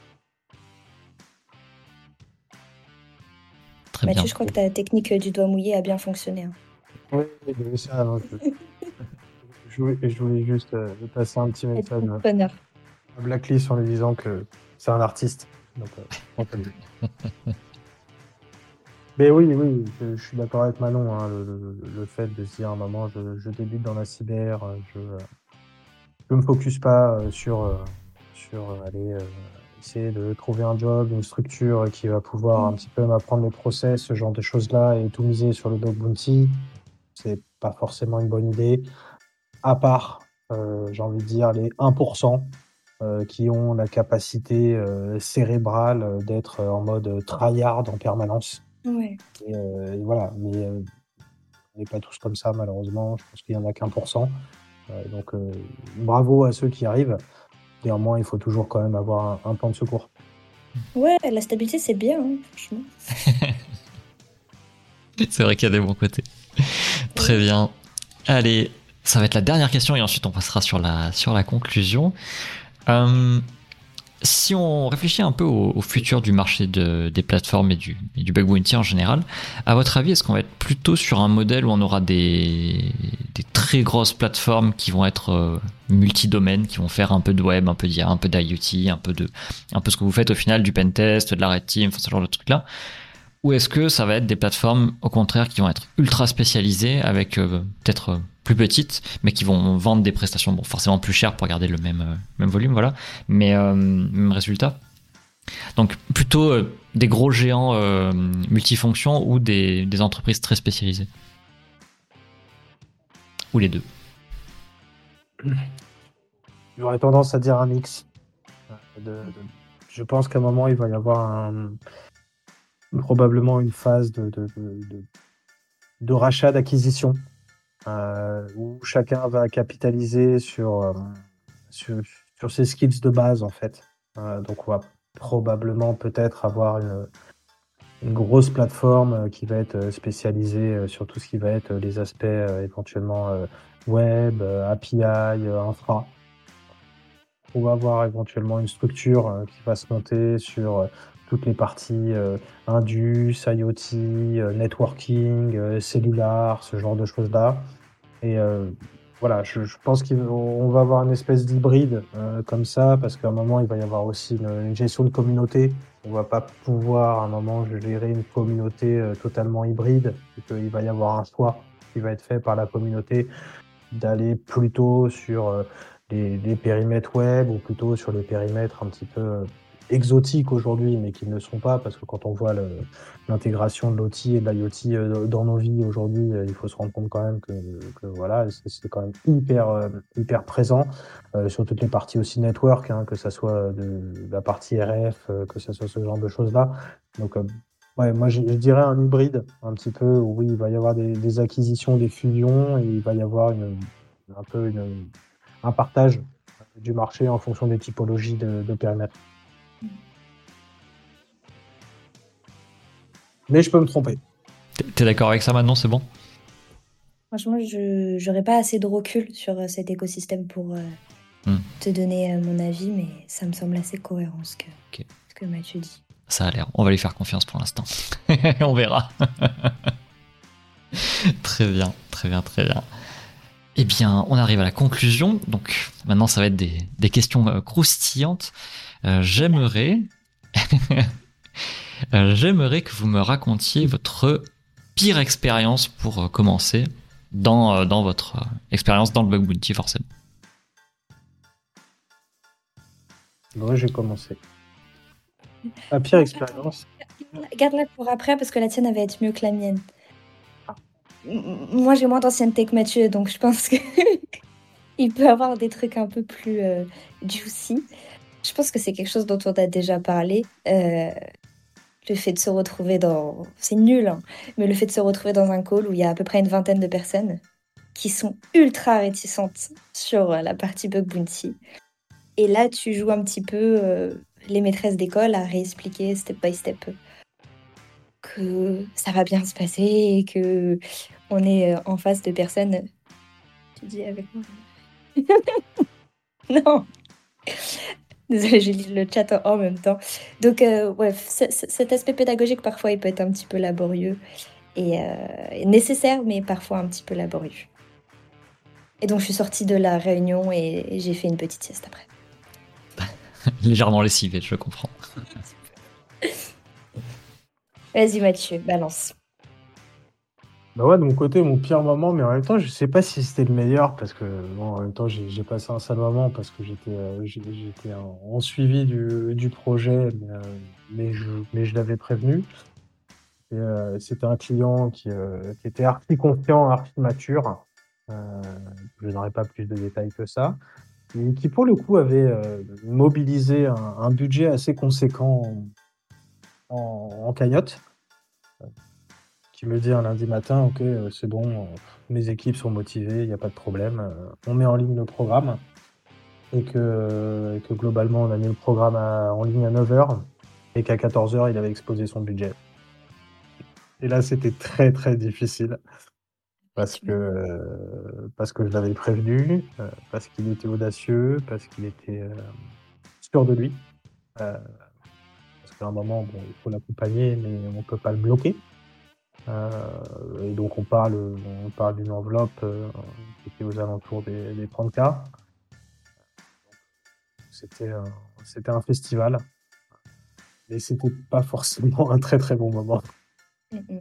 Très Mathieu, bien. je crois que ta technique du doigt mouillé a bien fonctionné. Hein. Oui, oui, ça, non, je, je, voulais, je voulais juste euh, passer un petit message euh, Entrepreneur. à Blacklist en lui disant que c'est un artiste. Donc, euh, on peut le dire. Mais oui, oui, je, je suis d'accord avec Manon. Hein, le, le, le fait de se dire à un moment, je, je débute dans la cyber, euh, je ne me focus pas euh, sur, euh, sur euh, aller euh, essayer de trouver un job, une structure qui va pouvoir un petit peu m'apprendre les process, ce genre de choses-là, et tout miser sur le bug bounty. C'est pas forcément une bonne idée. À part, euh, j'ai envie de dire, les un pour cent euh, qui ont la capacité euh, cérébrale euh, d'être en mode tryhard en permanence. Ouais. Et, euh, et voilà, mais euh, on n'est pas tous comme ça, malheureusement. Je pense qu'il n'y en a qu'un pour cent. Euh, donc, euh, bravo à ceux qui arrivent. Néanmoins, il faut toujours quand même avoir un, un plan de secours. Ouais, la stabilité, c'est bien, hein, franchement. C'est vrai qu'il y a des bons côtés. Très bien. Allez, ça va être la dernière question et ensuite on passera sur la, sur la conclusion. Euh, si on réfléchit un peu au, au futur du marché de, des plateformes et du, et du bug bounty en général, à votre avis, est-ce qu'on va être plutôt sur un modèle où on aura des, des très grosses plateformes qui vont être euh, multi-domaines, qui vont faire un peu de web, un peu d'I A, un peu d'IoT, un peu de, un peu ce que vous faites au final, du pentest, de la red team, ce genre de trucs-là? Ou est-ce que ça va être des plateformes, au contraire, qui vont être ultra spécialisées, avec euh, peut-être euh, plus petites, mais qui vont vendre des prestations bon, forcément plus chères pour garder le même, euh, même volume, voilà, mais euh, même résultat? Donc plutôt euh, des gros géants euh, multifonctions ou des, des entreprises très spécialisées. Ou les deux. J'aurais tendance à dire un mix. De, de- je pense qu'à un moment, il va y avoir un, probablement une phase de, de, de, de- de rachat, d'acquisition, euh, où chacun va capitaliser sur, euh, sur, sur ses skills de base, en fait. Euh, donc, on va probablement peut-être avoir une, une grosse plateforme euh, qui va être euh, spécialisée euh, sur tout ce qui va être euh, les aspects euh, éventuellement euh, web, euh, A P I, euh, infra. On va avoir éventuellement une structure euh, qui va se monter sur euh, toutes les parties euh, Indus, IoT, euh, networking, euh, cellular, ce genre de choses-là. Et euh, voilà, je, je pense qu'on va avoir une espèce d'hybride euh, comme ça, parce qu'à un moment, il va y avoir aussi une, une gestion de communauté. On va pas pouvoir à un moment gérer une communauté euh, totalement hybride, et qu'il va y avoir un choix qui va être fait par la communauté d'aller plutôt sur euh, les, les périmètres web ou plutôt sur les périmètres un petit peu euh, exotiques aujourd'hui, mais qui ne le sont pas, parce que quand on voit le- l'intégration de l'O T et de l'IoT euh, dans nos vies aujourd'hui, euh, il faut se rendre compte quand même que, que voilà, c'est c'est quand même hyper, euh, hyper présent euh, sur toutes les parties aussi network, hein, que ça soit de, de la partie R F, euh, que ça soit ce genre de choses-là. Donc, euh, ouais, moi je, je dirais un hybride, un petit peu, où oui, il va y avoir des, des acquisitions, des fusions, et il va y avoir une, un peu une, un partage du marché en fonction des typologies de, de périmètre. Mais je peux me tromper. T'es, t'es d'accord avec ça maintenant, c'est bon? Franchement, je j'aurais pas assez de recul sur euh, cet écosystème pour euh, Hmm. te donner euh, mon avis, mais ça me semble assez cohérent ce que, Ok. ce que Mathieu dit. Ça a l'air. On va lui faire confiance pour l'instant. On verra. Très bien, très bien, très bien. Eh bien, on arrive à la conclusion. Donc, maintenant, ça va être des, des questions euh, croustillantes. Euh, j'aimerais, euh, j'aimerais que vous me racontiez votre pire expérience pour euh, commencer dans, euh, dans votre euh, expérience dans le bug bounty, forcément. Moi, j'ai commencé. La pire expérience. Garde-la- Garde-la pour après parce que la tienne elle va être mieux que la mienne. M- Moi j'ai moins d'ancienneté que Mathieu, donc je pense que il peut avoir des trucs un peu plus euh, juicy. Je pense que c'est quelque chose dont on a déjà parlé. euh, le fait de se retrouver dans... C'est nul, hein, mais le fait de se retrouver dans un call où il y a à peu près une vingtaine de personnes qui sont ultra réticentes sur euh, la partie bug bounty. Et là, tu joues un petit peu euh, les maîtresses d'école à réexpliquer step by step que ça va bien se passer et que on est euh, en face de personnes. Tu dis avec moi. Non, désolée, j'ai lu le chat en même temps. Donc, euh, ouais, c- c- cet aspect pédagogique, parfois, il peut être un petit peu laborieux et euh, nécessaire, mais parfois un petit peu laborieux. Et donc, je suis sortie de la réunion et, et j'ai fait une petite sieste après. Légèrement lessivé, je comprends. Vas-y, Mathieu, balance. Bah ouais, de mon côté, mon pire moment, mais en même temps, je sais pas si c'était le meilleur, parce que bon, en même temps, j'ai j'ai passé un sale moment parce que j'étais euh, j'ai- j'étais en, en suivi du, du projet, mais, euh, mais je, mais je l'avais prévenu. Et, euh, c'était un client qui, euh, qui était archi confiant, archi mature. Euh, je n'aurai pas plus de détails que ça. Et qui, pour le coup, avait euh, mobilisé un, un budget assez conséquent en, en, en cagnotte, qui me dit un lundi matin, OK, euh, c'est bon, euh, mes équipes sont motivées, il n'y a pas de problème, euh, on met en ligne le programme. Et que, et que globalement, on a mis le programme à- en ligne à neuf heures et qu'à quatorze heures, il avait explosé son budget. Et là, c'était très, très difficile parce que, euh, parce que je l'avais prévenu, euh, parce qu'il était audacieux, parce qu'il était euh, sûr de lui. Euh, parce qu'à un moment, bon, il faut l'accompagner, mais on ne peut pas le bloquer. Euh, et donc, on parle, on parle d'une enveloppe euh, qui était aux alentours des, des trente K. C'était un, c'était un festival, mais c'était pas forcément un très très bon moment. Mm-mm.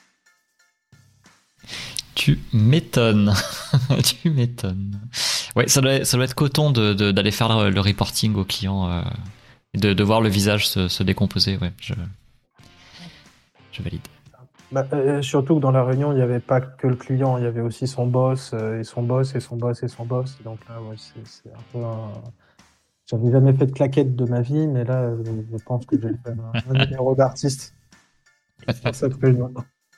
Tu m'étonnes. Tu m'étonnes. Ouais, ça doit, ça doit être coton de, de- d'aller faire le, le reporting aux clients euh, De, de voir le visage se, se décomposer, ouais, je, je valide. Bah, euh, surtout que dans la réunion, il n'y avait pas que le client, il y avait aussi son boss, euh, et son boss, et son boss, et son boss. Donc là, ouais, c'est, c'est un peu un... J'avais jamais fait de claquette de ma vie, mais là, je, je pense que j'ai fait un, un numéro d'artiste sur cette réunion.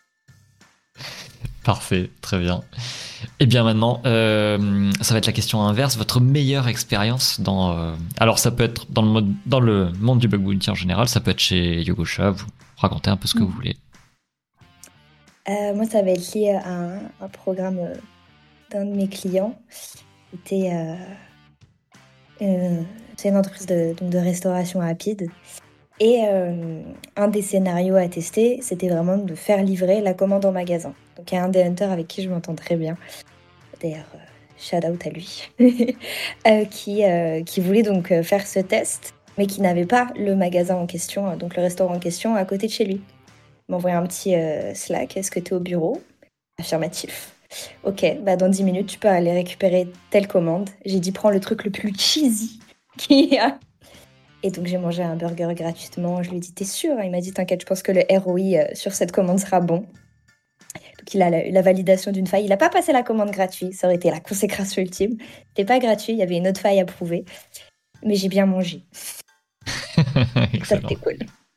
Parfait, très bien. Et bien maintenant, euh, ça va être la question inverse. Votre meilleure expérience dans... Euh, alors ça peut être dans le, mode, dans le monde du bug bounty en général, ça peut être chez Yogosha, vous racontez un peu ce que Mmh. vous voulez. Euh, moi, ça va être lié à un, un programme euh, d'un de mes clients. C'était euh, euh, c'est une entreprise de, donc de restauration rapide. Et euh, un des scénarios à tester, c'était vraiment de faire livrer la commande en magasin. Donc il y a un des hunters avec qui je m'entends très bien. D'ailleurs, euh, shout out à lui. euh, qui, euh, qui voulait donc euh, faire ce test, mais qui n'avait pas le magasin en question, euh, donc le restaurant en question, à côté de chez lui. Il m'a envoyé un petit euh, Slack. Est-ce que tu es au bureau? Affirmatif. Ok, bah dans dix minutes, tu peux aller récupérer telle commande. J'ai dit, prends le truc le plus cheesy qu'il y a. Et donc, j'ai mangé un burger gratuitement. Je lui ai dit, t'es sûr? Il m'a dit, t'inquiète, je pense que le R O I euh, sur cette commande sera bon. Donc, il a la, la validation d'une faille. Il n'a pas passé la commande gratuite. Ça aurait été la consécration ultime. C'était pas gratuit. Il y avait une autre faille à prouver. Mais j'ai bien mangé. Ça, c'était cool.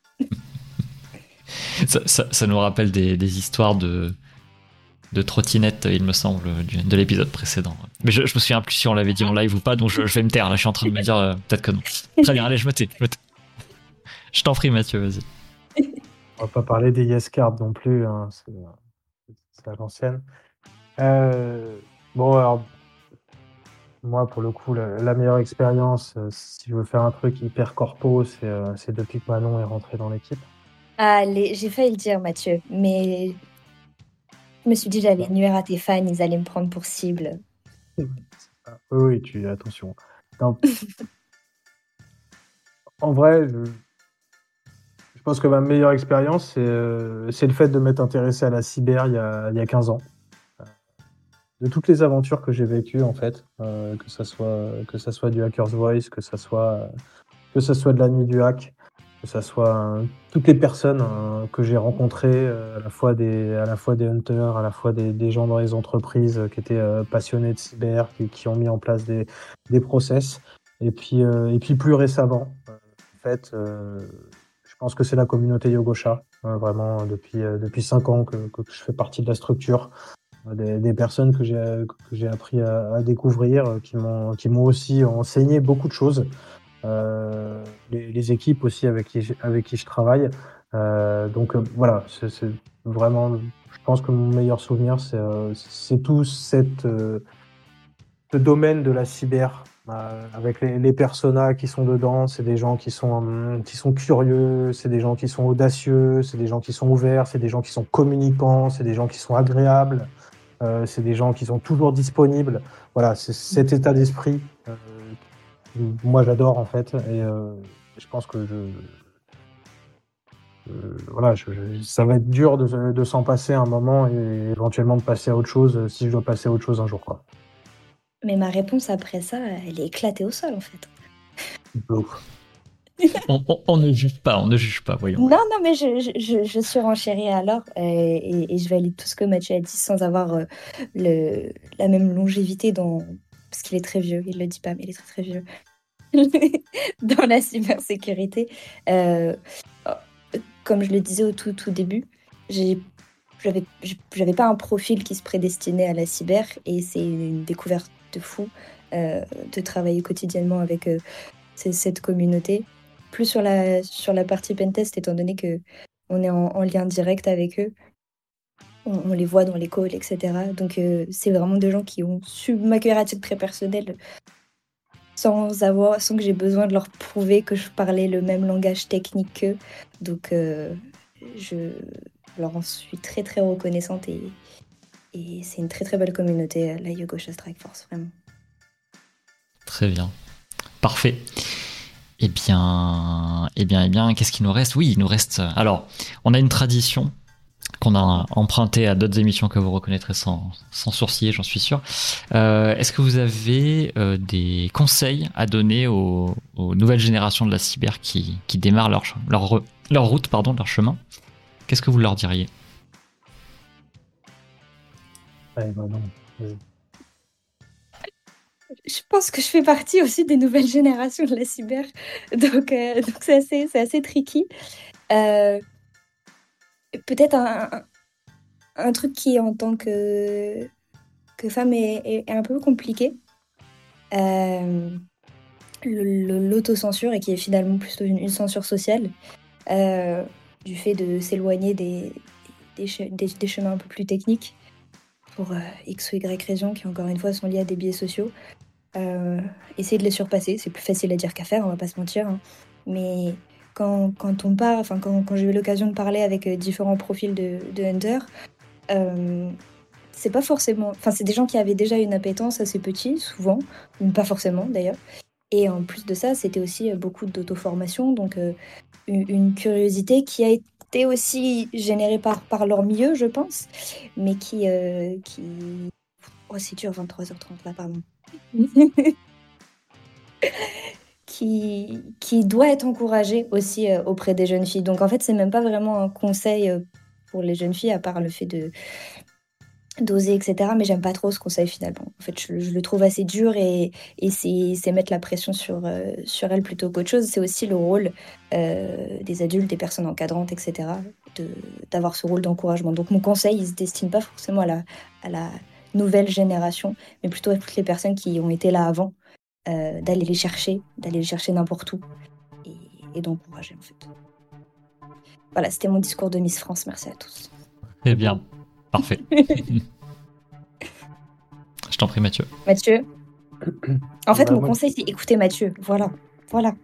ça, ça, ça nous rappelle des, des histoires de, de trottinettes, il me semble, du, de l'épisode précédent. Mais je, je me souviens plus si on l'avait dit en live ou pas, donc je, je vais me taire. Là, je suis en train de me dire euh, peut-être que non. Très bien, allez, je me tais. Je, me tais. Je t'en prie, Mathieu, vas-y. On va pas parler des yes cards non plus, hein, c'est, c'est à l'ancienne. Euh, bon, alors, moi, pour le coup, la, la meilleure expérience, euh, si je veux faire un truc hyper corpo, c'est, euh, c'est depuis que Manon est rentrée dans l'équipe. Allez, j'ai failli le dire, Mathieu, mais je me suis dit j'allais nuire à tes fans, ils allaient me prendre pour cible. Oui, oui, tu attention. Non. En vrai, je, je pense que ma meilleure expérience, c'est, euh, c'est le fait de m'être intéressé à la cyber il y a, il y a quinze ans. De toutes les aventures que j'ai vécues, en fait, euh, que ça soit que ça soit du Hacker's Voice, que ça soit que ça soit de la nuit du hack, que ça soit euh, toutes les personnes euh, que j'ai rencontrées, euh, à la fois des à la fois des hunters, à la fois des, des gens dans les entreprises euh, qui étaient euh, passionnés de cyber, qui, qui ont mis en place des des process, et puis euh, et puis plus récemment, euh, en fait, euh, je pense que c'est la communauté Yogosha, hein, vraiment depuis euh, depuis cinq ans que, que je fais partie de la structure. Des, des personnes que j'ai que j'ai appris à, à découvrir, euh, qui m'ont qui m'ont aussi enseigné beaucoup de choses. Euh, les, les équipes aussi avec qui je, avec qui je travaille. Euh, donc euh, voilà, c'est, c'est vraiment. Je pense que mon meilleur souvenir, c'est euh, c'est tout cette euh, ce domaine de la cyber. Euh, avec les, les personas qui sont dedans, c'est des gens qui sont hum, qui sont curieux, c'est des gens qui sont audacieux, c'est des gens qui sont ouverts, c'est des gens qui sont communicants, c'est des gens qui sont agréables. Euh, c'est des gens qui sont toujours disponibles. Voilà, c'est cet état d'esprit. Euh, moi, j'adore en fait, et euh, je pense que je, euh, voilà, je, je, ça va être dur de, de s'en passer un moment et éventuellement de passer à autre chose si je dois passer à autre chose un jour, quoi. Mais ma réponse après ça, elle est éclatée au sol en fait. Ouf. on, on, on ne juge pas, on ne juge pas, voyons. Non, non, mais je, je, je, je surenchéris alors euh, et, et je valide tout ce que Mathieu a dit sans avoir euh, le, la même longévité dans... Parce qu'il est très vieux, il le dit pas, mais il est très très vieux. Dans la cybersécurité. Euh, comme je le disais au tout, tout début, j'ai, j'avais, j'avais pas un profil qui se prédestinait à la cyber et c'est une découverte de fou euh, de travailler quotidiennement avec euh, cette communauté. Plus sur la, sur la partie pentest, étant donné qu'on est en, en lien direct avec eux. On, on les voit dans les calls, et cetera. Donc, euh, c'est vraiment des gens qui ont su m'accueillir à titre très personnel sans, avoir, sans que j'ai besoin de leur prouver que je parlais le même langage technique qu'eux. Donc, euh, je leur en suis très, très reconnaissante et, et c'est une très, très belle communauté, la Yogosha Strike Force, vraiment. Très bien. Parfait. Eh bien, eh bien, eh bien, qu'est-ce qu'il nous reste? Oui, il nous reste... Alors, on a une tradition qu'on a emprunté à d'autres émissions que vous reconnaîtrez sans, sans sourciller, j'en suis sûr. Euh, est-ce que vous avez euh, des conseils à donner aux, aux nouvelles générations de la cyber qui, qui démarrent leur, leur, leur route, pardon, leur chemin? Qu'est-ce que vous leur diriez? Ouais, bah non. Vas-y. Je pense que je fais partie aussi des nouvelles générations de la cyber, donc euh, donc c'est assez, c'est assez tricky. Euh, peut-être un, un, un truc qui, en tant que, que femme, est, est, est un peu compliqué. Euh, le- le- l'autocensure, et qui est finalement plutôt une, une censure sociale, euh, du fait de s'éloigner des, des, che- des, des chemins un peu plus techniques pour euh, X ou Y raisons qui, encore une fois, sont liées à des biais sociaux. Euh, essayer de les surpasser, c'est plus facile à dire qu'à faire, on va pas se mentir, hein. Mais quand, quand on part, enfin quand, quand j'ai eu l'occasion de parler avec euh, différents profils de, de Hunter, euh, c'est pas forcément, enfin c'est des gens qui avaient déjà une appétence assez petite, souvent, ou pas forcément d'ailleurs. Et en plus de ça, c'était aussi euh, beaucoup d'auto-formation, donc euh, une, une curiosité qui a été aussi générée par, par leur milieu, je pense, mais qui, euh, qui... Oh, c'est dur, vingt-trois heures trente là, pardon. qui, qui doit être encouragé aussi euh, auprès des jeunes filles. Donc en fait, c'est même pas vraiment un conseil euh, pour les jeunes filles, à part le fait de d'oser, et cetera. Mais j'aime pas trop ce conseil finalement. En fait, je, je le trouve assez dur, et, et c'est, c'est mettre la pression sur, euh, sur elles plutôt qu'autre chose. C'est aussi le rôle euh, des adultes, des personnes encadrantes, et cetera, de, d'avoir ce rôle d'encouragement. Donc mon conseil, il se destine pas forcément à la, à la nouvelle génération, mais plutôt à toutes les personnes qui ont été là avant. Euh, d'aller les chercher, d'aller les chercher n'importe où, et, et d'encourager en fait. Voilà, c'était mon discours de Miss France, merci à tous. Eh bien, parfait. Je t'en prie, Mathieu. Mathieu, en fait Bah, mon moi, conseil c'est écouter Mathieu, voilà, voilà.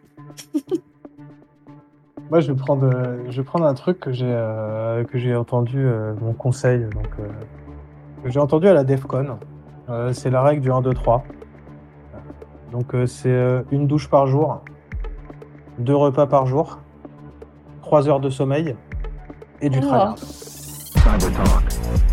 Moi, je vais prendre, euh, je vais prendre un truc que j'ai euh, que j'ai entendu, euh, mon conseil, donc euh, que j'ai entendu à la DEFCON. Euh, c'est la règle du un, deux, trois. Donc euh, c'est euh, une douche par jour, deux repas par jour, trois heures de sommeil et du Oh. tryhard. Cyber Talk.